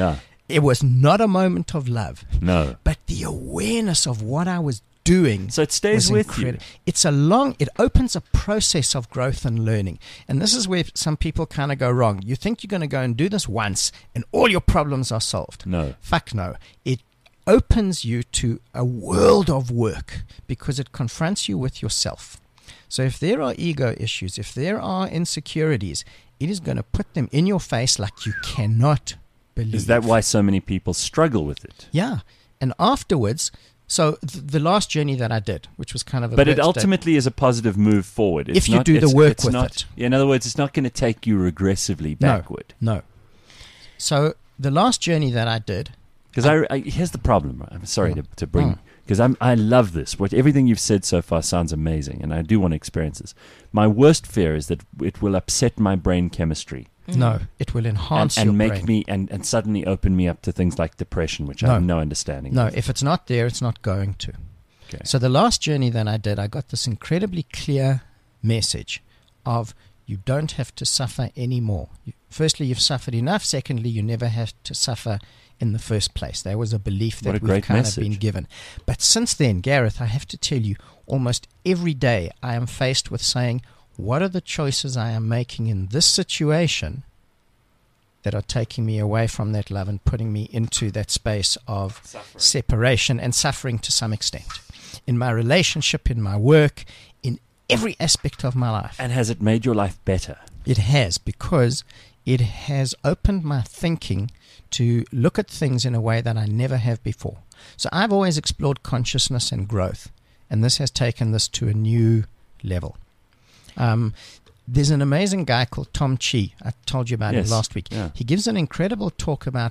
it was not a moment of love. No. But the awareness of what I was doing. So it stays was with incredible. you. It's a long, it opens a process of growth and learning. And this is where some people kind of go wrong. You think you're going to go and do this once and all your problems are solved. No. Fuck no. It opens you to a world of work because it confronts you with yourself. So if there are ego issues, if there are insecurities, it is going to put them in your face like you cannot believe. Is that why so many people struggle with it? Yeah. And afterwards, so th- the last journey that I did, which was kind of a But it birthday- ultimately is a positive move forward. It's If you not, do the it's- work it's with not, it. In other words, it's not going to take you regressively backward. No, no. So the last journey that I did... Because I, I, here's the problem. Right? I'm sorry Oh. to, to bring... Oh. Because I'm I love this. What everything you've said so far sounds amazing, and I do want to experience this. My worst fear is that it will upset my brain chemistry. No, it will enhance and, and your make brain. me and, and suddenly open me up to things like depression, which I No. have no understanding. No, of. if it's not there, it's not going to. Okay. So the last journey that I did, I got this incredibly clear message of you don't have to suffer anymore. You, firstly, you've suffered enough. Secondly, you never have to suffer in the first place. There was a belief What that a we've great kind message. of been given. But since then, Gareth, I have to tell you, almost every day I am faced with saying, what are the choices I am making in this situation that are taking me away from that love and putting me into that space of Suffering. separation and suffering to some extent. In my relationship, in my work, in every aspect of my life. And has it made your life better? It has, because it has opened my thinking to look at things in a way that I never have before. So I've always explored consciousness and growth, and this has taken this to a new level. Um, there's an amazing guy called Tom Chi. I told you about Yes, him last week. yeah. He gives an incredible talk about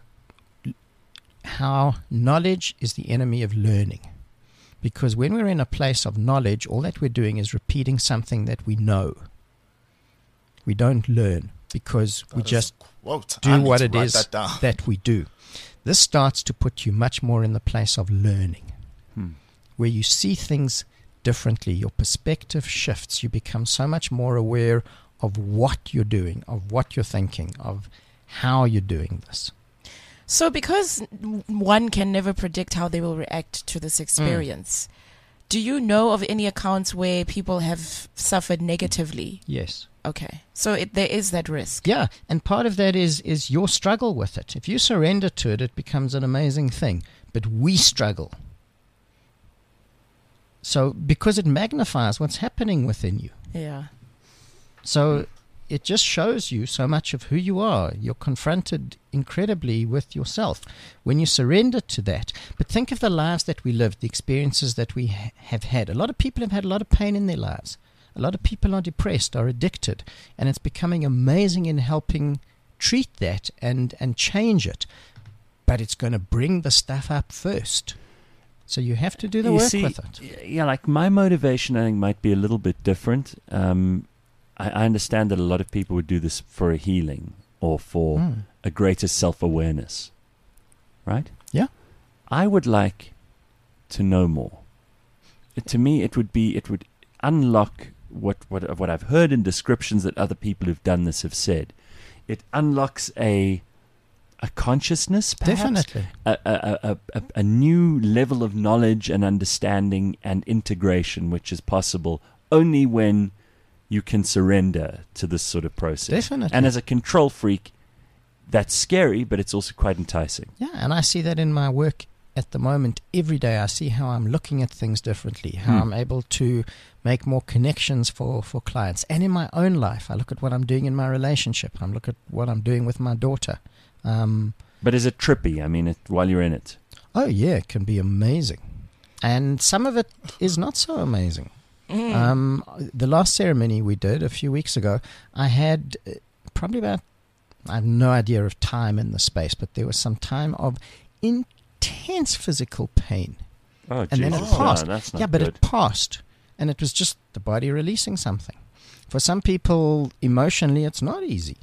how knowledge is the enemy of learning. Because when we're in a place of knowledge, all that we're doing is repeating something that we know. We don't learn because we That is just a quote. I do need what to it write is that down. that we do. This starts to put you much more in the place of learning, Hmm. where you see things differently. Your perspective shifts. You become so much more aware of what you're doing, of what you're thinking, of how you're doing this. So because one can never predict how they will react to this experience, do you know of any accounts where people have suffered negatively? Yes. Okay. So it, there is that risk. Yeah, and part of that is is your struggle with it. If you surrender to it, it becomes an amazing thing. But we struggle. So because it magnifies what's happening within you. Yeah. So it just shows you so much of who you are. You're confronted incredibly with yourself when you surrender to that. But think of the lives that we lived, the experiences that we ha- have had. A lot of people have had a lot of pain in their lives. A lot of people are depressed, are addicted, and it's becoming amazing in helping treat that and, and change it. But it's going to bring the stuff up first. So you have to do the You work see, with it. Yeah, like my motivation, I think, might be a little bit different. Um, I, I understand that a lot of people would do this for a healing or for Mm. a greater self-awareness, right? Yeah. I would like to know more. It, to me, it would be it would unlock what what what I've heard in descriptions that other people who've done this have said. It unlocks a a consciousness, perhaps, Definitely. a, a, a, a, a new level of knowledge and understanding and integration, which is possible only when you can surrender to this sort of process. Definitely. And as a control freak, that's scary, but it's also quite enticing. Yeah, and I see that in my work at the moment every day. I see how I'm looking at things differently, how Hmm. I'm able to make more connections for, for clients. And in my own life, I look at what I'm doing in my relationship. I look at what I'm doing with my daughter. Um, But is it trippy? I mean, it, while you're in it. oh, yeah, it can be amazing. And some of it is not so amazing. Mm. Um, the last ceremony we did a few weeks ago, I had uh, probably about, I have no idea of time in the space, but there was some time of intense physical pain. Oh, and then it Jesus. passed. No, that's not yeah, but good. it passed. And it was just the body releasing something. For some people, emotionally, it's not easy.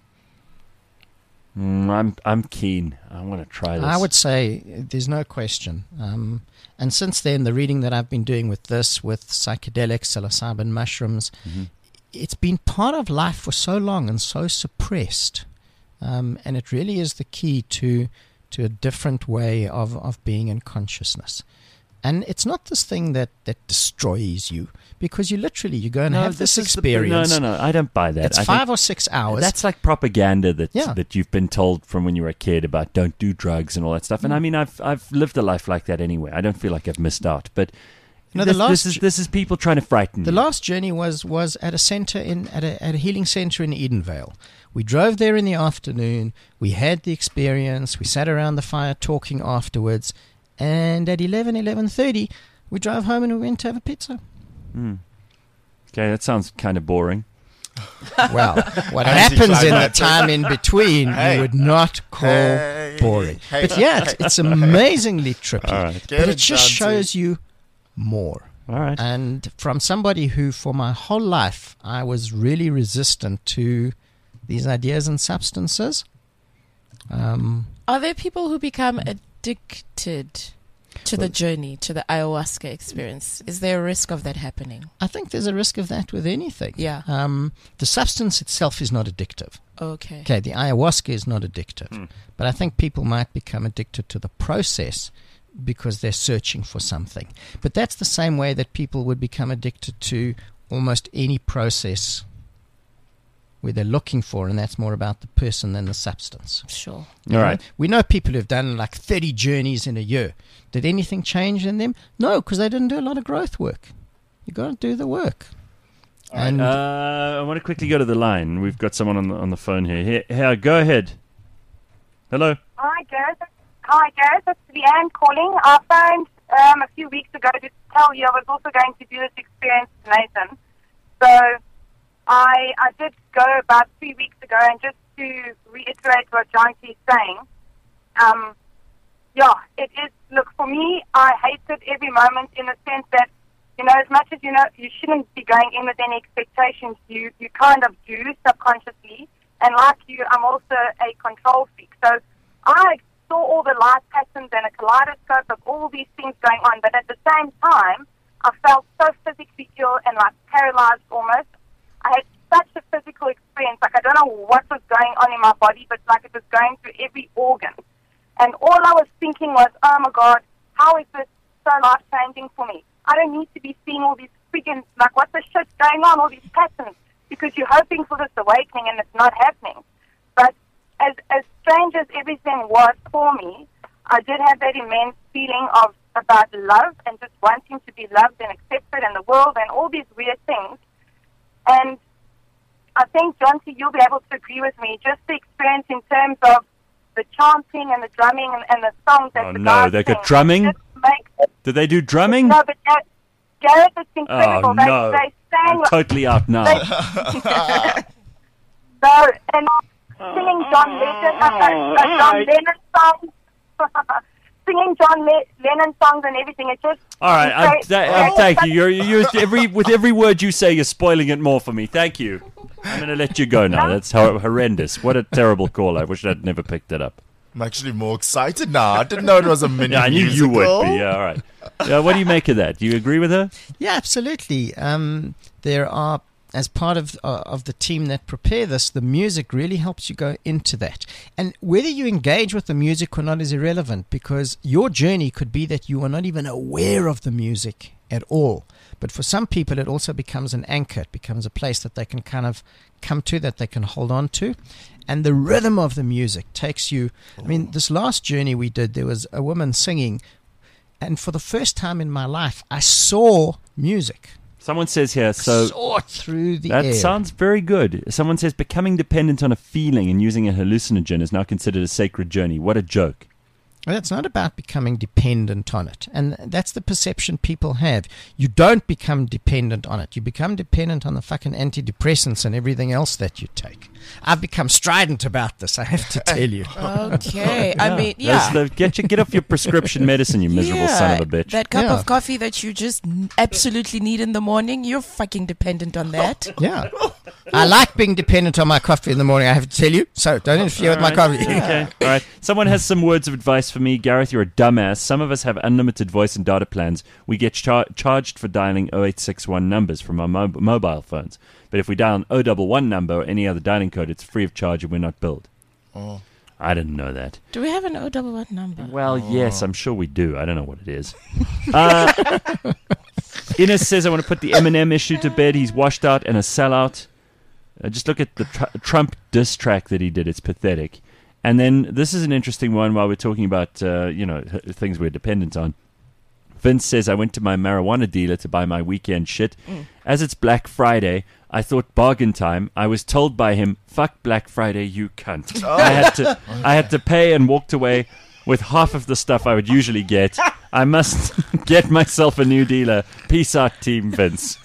Mm, I'm I'm keen. I want to try this. I would say there's no question. Um, and since then, the reading that I've been doing with this, with psychedelics, psilocybin mushrooms, Mhm. it's been part of life for so long and so suppressed. Um, and it really is the key to to a different way of, of being in consciousness. And it's not this thing that, that destroys you, because you literally, you go and No, have this, this is the- experience. no, no, no, I don't buy that. It's I five think or six hours. That's like propaganda that Yeah. that you've been told from when you were a kid about don't do drugs and all that stuff. And I mean, I've I've lived a life like that anyway. I don't feel like I've missed out. But No, the this, last this is this is people trying to frighten The you. last journey was was at a center in at a at a healing center in Edenvale. We drove there in the afternoon. We had the experience. We sat around the fire talking afterwards, and at eleven, eleven thirty, we drove home and we went to have a pizza. Hmm. Okay, that sounds kind of boring. Well, what happens in the time in between, Hey. you would not call Hey. boring. Hey. But yeah, it's, it's amazingly trippy. All right. Get But it it just down to- shows you more. All right. And from somebody who, for my whole life, I was really resistant to these ideas and substances. Um, Are there people who become addicted to the journey, to the ayahuasca experience? Is there a risk of that happening? I think there's a risk of that with anything. Yeah. Um, the substance itself is not addictive. Okay. Okay, the ayahuasca is not addictive. Hmm. But I think people might become addicted to the process because they're searching for something. But that's the same way that people would become addicted to almost any process where they're looking for, and that's more about the person than the substance. Sure. All right. We know people who've done like thirty journeys in a year. Did anything change in them? No, because they didn't do a lot of growth work. You got to do the work. And Uh, I want to quickly go to the line. We've got someone on the on the phone here. Here, here go ahead. Hello. Hi, Gareth. Hi, Gareth. It's Leanne calling. I phoned um, a few weeks ago to tell you I was also going to do this experience with Nathan. So I I did go about three weeks ago, and just to reiterate what John is saying, um, yeah, it is. Look, for me, I hated every moment in the sense that, you know, as much as you know, you shouldn't be going in with any expectations. You you kind of do subconsciously, and like you, I'm also a control freak. So I saw all the light patterns and a kaleidoscope of all these things going on, but at the same time, I felt so physically ill and like paralyzed almost. I had such a physical experience, like I don't know what was going on in my body, but like it was going through every organ. And all I was thinking was, oh my God, how is this so life-changing for me? I don't need to be seeing all these freaking, like what the shit's going on, all these patterns, because you're hoping for this awakening and it's not happening. But as as strange as everything was for me, I did have that immense feeling of about love and just wanting to be loved and accepted in the world and all these weird things. And I think, John T., you'll be able to agree with me, just the experience in terms of the chanting and the drumming and, and the songs that Oh the no, guys they sing. got drumming. It just makes- Did they do drumming? No, but that, Gareth, it's incredible. Oh they, no, they sang I'm totally out now. So, and singing John Legend, uh, uh, John Lennon songs, singing John Le- Lennon songs and everything. It just All right, it's I'm, great. th- I'm, thank you. You're, you're every with every word you say, you're spoiling it more for me. Thank you. I'm going to let you go now. That's hor- horrendous. What a terrible call. I wish I'd never picked it up. I'm actually more excited now. I didn't know it was a mini Yeah, I knew musical. you would be. Yeah, all right. Yeah, what do you make of that? Do you agree with her? Yeah, absolutely. Um, there are, as part of uh, of the team that prepare this, the music really helps you go into that. And whether you engage with the music or not is irrelevant, because your journey could be that you are not even aware of the music at all. But for some people, it also becomes an anchor. It becomes a place that they can kind of come to, that they can hold on to. And the rhythm of the music takes you. I mean, this last journey we did, there was a woman singing, and for the first time in my life, I saw music. Someone says here, so Saw it through the that air. sounds very good. Someone says becoming dependent on a feeling and using a hallucinogen is now considered a sacred journey. What a joke. Well, it's not about becoming dependent on it. And that's the perception people have. You don't become dependent on it. You become dependent on the fucking antidepressants and everything else that you take. I've become strident about this, I have to tell you. Okay. I mean, That's yeah. the- get, you, get off your prescription medicine, you miserable Yeah, son of a bitch. That cup Yeah. of coffee that you just n- absolutely need in the morning, you're fucking dependent on that. Yeah. I like being dependent on my coffee in the morning, I have to tell you. So don't interfere with my coffee. Okay. All right. Someone has some words of advice for me. Gareth, you're a dumbass. Some of us have unlimited voice and data plans. We get char- charged for dialing oh eight six one numbers from our mo- mobile phones. But if we dial an oh one one number or any other dialing code, it's free of charge and we're not billed. Oh. I didn't know that. Do we have an O double one number? Well, yes, I'm sure we do. I don't know what it is. Uh, Ines says, I want to put the Eminem issue to bed. He's washed out and a sellout. Uh, just look at the tr- Trump diss track that he did. It's pathetic. And then this is an interesting one while we're talking about, uh, you know, h- things we're dependent on. Vince says, I went to my marijuana dealer to buy my weekend shit. Mm. As it's Black Friday, I thought bargain time. I was told by him, fuck Black Friday, you cunt. Oh. I had to I had to pay and walked away with half of the stuff I would usually get. I must get myself a new dealer. Peace out, Team Vince.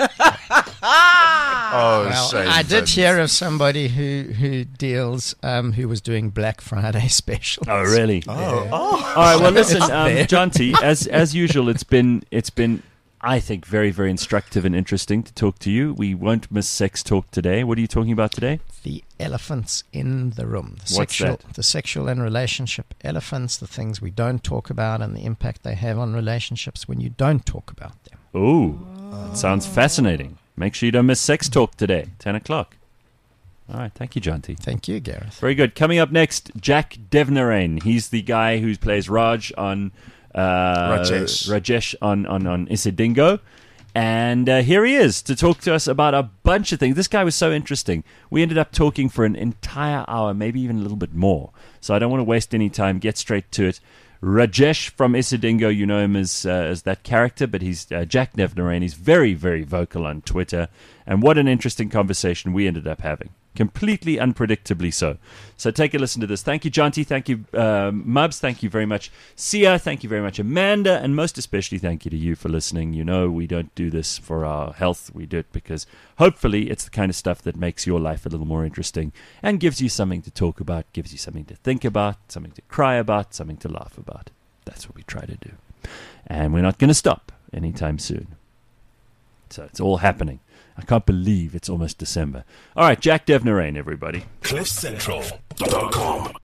Oh, well, shame, I did Vince. hear of somebody who who deals um, who was doing Black Friday specials. Oh, really? Oh, Yeah. oh. All right. Well, listen, It's um, there. John T. As as usual, it's been it's been I think very very instructive and interesting to talk to you. We won't miss sex talk today. What are you talking about today? The elephants in the room. The What's sexual, that? The sexual and relationship elephants, the things we don't talk about and the impact they have on relationships when you don't talk about them. Ooh, that sounds fascinating. Make sure you don't miss sex talk today, ten o'clock. All right. Thank you, John T. Thank you, Gareth. Very good. Coming up next, Jack Devnarain. He's the guy who plays Raj on uh, Rajesh. Rajesh on on on Isidingo. And uh, here he is to talk to us about a bunch of things. This guy was so interesting. We ended up talking for an entire hour, maybe even a little bit more. So I don't want to waste any time. Get straight to it. Rajesh from Isidingo, you know him as uh, as that character, but he's uh, Jack Devnarain. He's very, very vocal on Twitter. And what an interesting conversation we ended up having. Completely unpredictably so. So take a listen to this. Thank you, Jonty. Thank you, um, Mubs. Thank you very much, Sia. Thank you very much, Amanda. And most especially, thank you to you for listening. You know, we don't do this for our health. We do it because hopefully it's the kind of stuff that makes your life a little more interesting and gives you something to talk about, gives you something to think about, something to cry about, something to laugh about. That's what we try to do. And we're not going to stop anytime soon. So it's all happening. I can't believe it's almost December. All right, Jack Devnarain, everybody. cliff central dot com